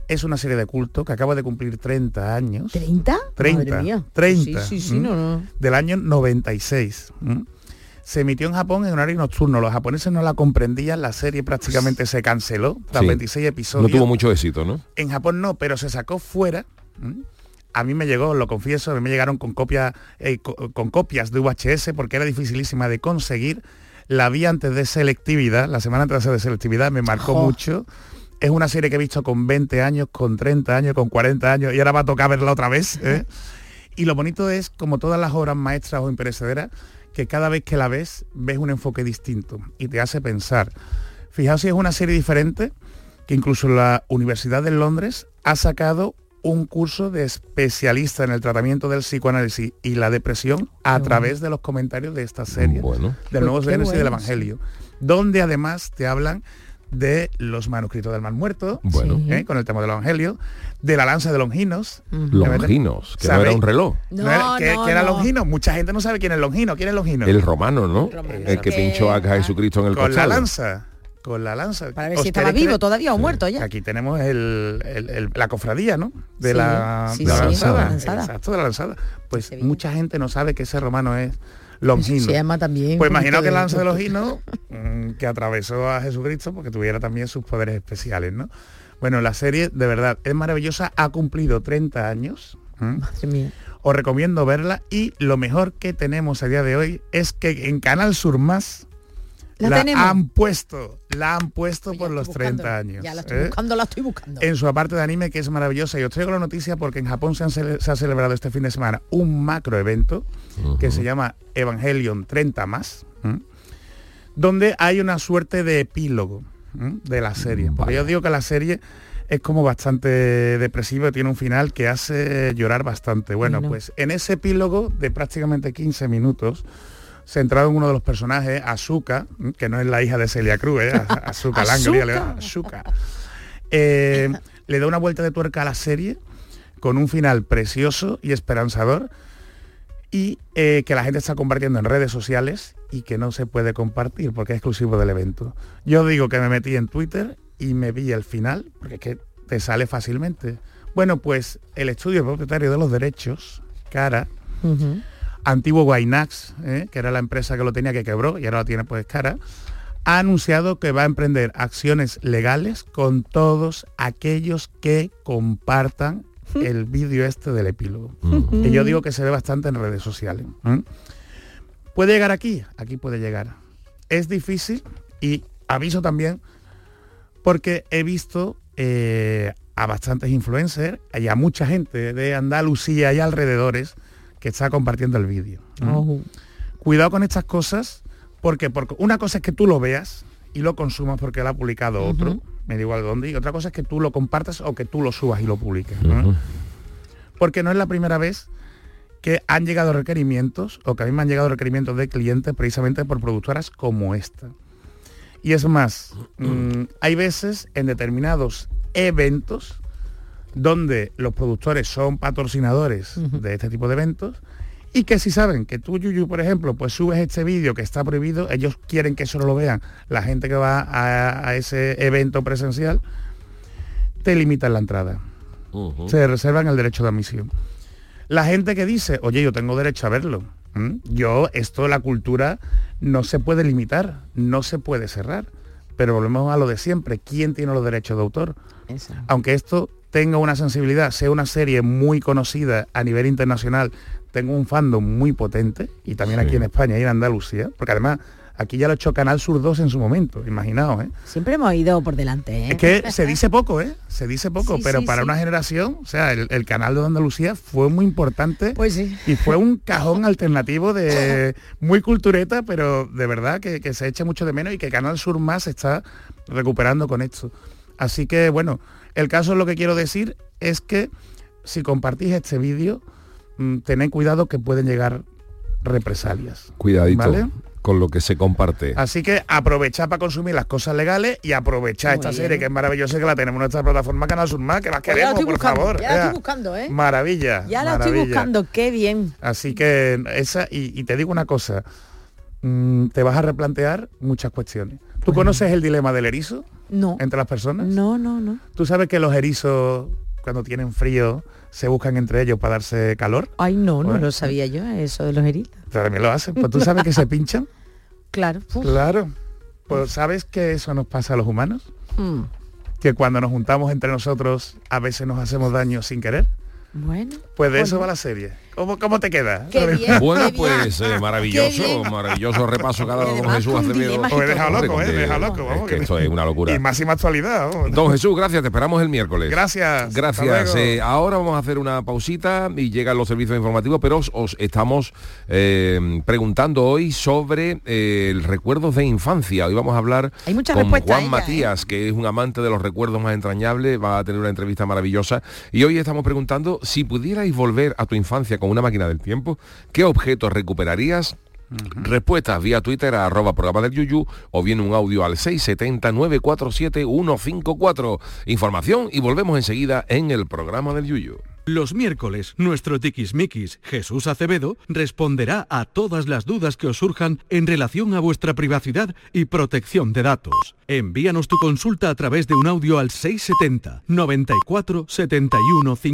Speaker 14: Es una serie de culto que acaba de cumplir treinta años.
Speaker 13: ¿treinta?
Speaker 14: treinta.
Speaker 13: Madre mía.
Speaker 14: treinta.
Speaker 13: Sí, sí, sí, no, no.
Speaker 14: Del año noventa y seis. ¿m? Se emitió en Japón en horario nocturno. Los japoneses no la comprendían, la serie prácticamente se canceló, tras
Speaker 12: Sí.
Speaker 14: veintiséis episodios.
Speaker 12: No tuvo mucho éxito, ¿no?
Speaker 14: En Japón no, pero se sacó fuera. ¿m? A mí me llegó, lo confieso, a mí me llegaron con, copia, eh, co- con copias de U H S porque era dificilísima de conseguir. La vi antes de selectividad, la semana antes de selectividad me marcó
Speaker 13: Jo.
Speaker 14: mucho. Es una serie que he visto con veinte años, con treinta años, con cuarenta años y ahora va a tocar verla otra vez. ¿eh? Y lo bonito es, como todas las obras maestras o imperecederas, que cada vez que la ves, ves un enfoque distinto y te hace pensar. Fijaos si es una serie diferente, que incluso la Universidad de Londres ha sacado un curso de especialista en el tratamiento del psicoanálisis y la depresión a
Speaker 12: Qué
Speaker 14: través de los comentarios de esta serie,
Speaker 12: Bueno.
Speaker 14: del Nuevo
Speaker 12: Pues qué
Speaker 14: Génesis y del
Speaker 12: bueno,
Speaker 14: Evangelio, donde además te hablan de los manuscritos del Mar Muerto,
Speaker 12: Bueno.
Speaker 14: ¿eh? con el tema del Evangelio, de la lanza de Longinos.
Speaker 12: Longinos, que no
Speaker 14: ¿Sabéis?
Speaker 12: era un reloj.
Speaker 14: No era- ¿qué-
Speaker 13: no,
Speaker 14: qué era
Speaker 13: no.
Speaker 14: Longinos? Mucha gente no sabe quién es Longino. ¿Quién es Longino?
Speaker 12: El romano, ¿no? El que pinchó a Jesucristo en el
Speaker 14: Con la
Speaker 12: costal.
Speaker 14: lanza. Con la lanza.
Speaker 13: Para ver
Speaker 14: ¿Os
Speaker 13: si estaba
Speaker 14: queréis
Speaker 13: vivo
Speaker 14: creer?
Speaker 13: todavía o muerto ya.
Speaker 14: Aquí tenemos el, el- el- la cofradía, ¿no? De
Speaker 13: Sí,
Speaker 14: la,
Speaker 13: sí,
Speaker 14: de la
Speaker 13: sí,
Speaker 14: lanzada.
Speaker 13: la lanzada.
Speaker 14: Exacto, de la lanzada. Pues mucha gente no sabe que ese romano es Longino.
Speaker 13: Se llama también.
Speaker 14: Pues
Speaker 13: un
Speaker 14: imaginaos que
Speaker 13: poquito
Speaker 14: la lanza de
Speaker 13: de-
Speaker 14: Longino, mm, que atravesó a Jesucristo porque tuviera también sus poderes especiales, ¿no? Bueno, la serie de verdad es maravillosa, ha cumplido treinta años. ¿m?
Speaker 13: Madre mía.
Speaker 14: Os recomiendo verla y lo mejor que tenemos a día de hoy es que en Canal Sur Más
Speaker 13: La
Speaker 14: la,
Speaker 13: tenemos.
Speaker 14: han puesto, la han puesto por los treinta años.
Speaker 13: Ya la estoy
Speaker 14: ¿eh?
Speaker 13: buscando, la estoy buscando.
Speaker 14: En su aparte de anime, que es maravillosa. Y os traigo la noticia porque en Japón se, han cele- se ha celebrado este fin de semana un macro evento que se llama Evangelion treinta más, ¿m? donde hay una suerte de epílogo, ¿m? de la serie. Porque yo os digo que la serie es como bastante depresiva, tiene un final que hace llorar bastante. Bueno,
Speaker 13: Bueno.
Speaker 14: pues en ese epílogo de prácticamente quince minutos, centrado en uno de los personajes, Asuka, ¿m? que no es la hija de Celia Cruz, ¿eh? A- Asuka Langley, le da Asuka. Eh, le da una vuelta de tuerca a la serie con un final precioso y esperanzador y eh, que la gente está compartiendo en redes sociales y que no se puede compartir porque es exclusivo del evento. Yo digo que me metí en Twitter y me vi el final, porque es que te sale fácilmente. Bueno, pues el estudio propietario de los derechos, Cara,
Speaker 13: Ujú.
Speaker 14: antiguo Gainax, ¿eh? que era la empresa que lo tenía, que quebró y ahora la tiene pues Cara, ha anunciado que va a emprender acciones legales con todos aquellos que compartan el vídeo este del epílogo.
Speaker 12: Mm.
Speaker 14: Que yo digo que se ve bastante en redes sociales. ¿eh? ¿Puede llegar aquí? Aquí puede llegar. Es difícil y aviso también porque he visto eh, a bastantes influencers y a mucha gente de Andalucía y alrededores que está compartiendo el vídeo. ¿eh?
Speaker 13: Oh.
Speaker 14: Cuidado con estas cosas porque, porque una cosa es que tú lo veas y lo consumas porque lo ha publicado otro,
Speaker 13: Ujú.
Speaker 14: me da igual dónde, y otra cosa es que tú lo compartas o que tú lo subas y lo publiques. ¿no? Porque no es la primera vez que han llegado requerimientos o que a mí me han llegado requerimientos de clientes precisamente por productoras como esta. Y es más, mmm, hay veces en determinados eventos donde los productores son patrocinadores uh-huh. de este tipo de eventos y que si saben que tú, Yuyu, por ejemplo, pues subes este vídeo que está prohibido, ellos quieren que eso no lo vean la gente que va a, a ese evento presencial, te limitan la entrada. Uh-huh. Se reservan el derecho de admisión. La gente que dice, oye, yo tengo derecho a verlo. ¿Mm? Yo, esto, la cultura no se puede limitar, no se puede cerrar. Pero volvemos a lo de siempre. ¿Quién tiene los derechos de autor? Eso. Aunque esto tenga una sensibilidad, sea una serie muy conocida a nivel internacional, tenga un fandom muy potente, y también sí. aquí en España y en Andalucía, porque además aquí ya lo ha hecho Canal Sur dos en su momento, imaginaos, ¿eh?
Speaker 13: Siempre hemos ido por delante, ¿eh?
Speaker 14: Es que se dice poco, ¿eh? Se dice poco,
Speaker 13: sí,
Speaker 14: pero
Speaker 13: sí,
Speaker 14: para
Speaker 13: sí.
Speaker 14: una generación, o sea, el, el canal de Andalucía fue muy importante
Speaker 13: pues sí.
Speaker 14: y fue un cajón alternativo de muy cultureta, pero de verdad que, que se echa mucho de menos y que Canal Sur Más está recuperando con esto. Así que, bueno, el caso, lo que quiero decir es que si compartís este vídeo, mmm, tened cuidado que pueden llegar represalias.
Speaker 12: Cuidadito.
Speaker 14: ¿Vale?
Speaker 12: Con lo que se comparte.
Speaker 14: Así que aprovechad para consumir las cosas legales y aprovechad Muy esta bien. serie que es maravillosa, que la tenemos en nuestra plataforma Canal Sur Más, que las pues queremos, por
Speaker 13: buscando,
Speaker 14: favor.
Speaker 13: Ya la estoy buscando, ¿eh?
Speaker 14: Maravilla.
Speaker 13: Ya la
Speaker 14: maravilla.
Speaker 13: estoy buscando, qué bien.
Speaker 14: Así que esa, y, y te digo una cosa, mmm, te vas a replantear muchas cuestiones. ¿Tú conoces el dilema del erizo?
Speaker 13: No.
Speaker 14: ¿Entre las personas?
Speaker 13: No, no, no.
Speaker 14: ¿Tú sabes que los erizos, cuando tienen frío, se buscan entre ellos para darse calor?
Speaker 13: Ay, no, no
Speaker 14: Bueno,
Speaker 13: lo sabía yo, eso de los erizos.
Speaker 14: también lo hacen. Pues tú sabes que se pinchan.
Speaker 13: Claro. Uf.
Speaker 14: Claro. Pues ¿sabes que eso nos pasa a los humanos?
Speaker 13: Mm.
Speaker 14: Que cuando nos juntamos entre nosotros a veces nos hacemos daño sin querer.
Speaker 13: Bueno.
Speaker 14: Pues de
Speaker 13: bueno.
Speaker 14: eso va la serie. ¿Cómo, cómo te queda?
Speaker 13: Qué bien,
Speaker 12: Bueno,
Speaker 13: qué bien.
Speaker 12: pues eh, maravilloso, maravilloso repaso que ha dado don Jesús Acevedo.
Speaker 14: Pues me deja loco,
Speaker 12: Hombre,
Speaker 14: eh, me deja loco.
Speaker 12: es
Speaker 14: Vamos,
Speaker 12: que esto es una locura.
Speaker 14: Y máxima actualidad. Vamos.
Speaker 12: Don Jesús, gracias, te esperamos el miércoles.
Speaker 14: Gracias.
Speaker 12: Gracias.
Speaker 14: Hasta luego.
Speaker 12: Eh, ahora vamos a hacer una pausita y llegan los servicios informativos, pero os, os estamos eh, preguntando hoy sobre eh, el recuerdos de infancia. Hoy vamos a hablar
Speaker 13: Hay muchas
Speaker 12: con
Speaker 13: respuestas
Speaker 12: Juan
Speaker 13: a ella,
Speaker 12: Matías, que es un amante de los recuerdos más entrañables, va a tener una entrevista maravillosa. Y hoy estamos preguntando, si pudierais volver a tu infancia con una máquina del tiempo, ¿qué objetos recuperarías? Uh-huh. Respuestas vía Twitter a arroba programa del Yuyu o bien un audio al seis siete cero, nueve cuatro siete, uno cinco cuatro. Información y volvemos enseguida en el programa del Yuyu.
Speaker 18: Los miércoles, nuestro tiquismiquis, Jesús Acevedo, responderá a todas las dudas que os surjan en relación a vuestra privacidad y protección de datos. Envíanos tu consulta a través de un audio al seis siete cero, noventa y cuatro, setenta y uno, cincuenta.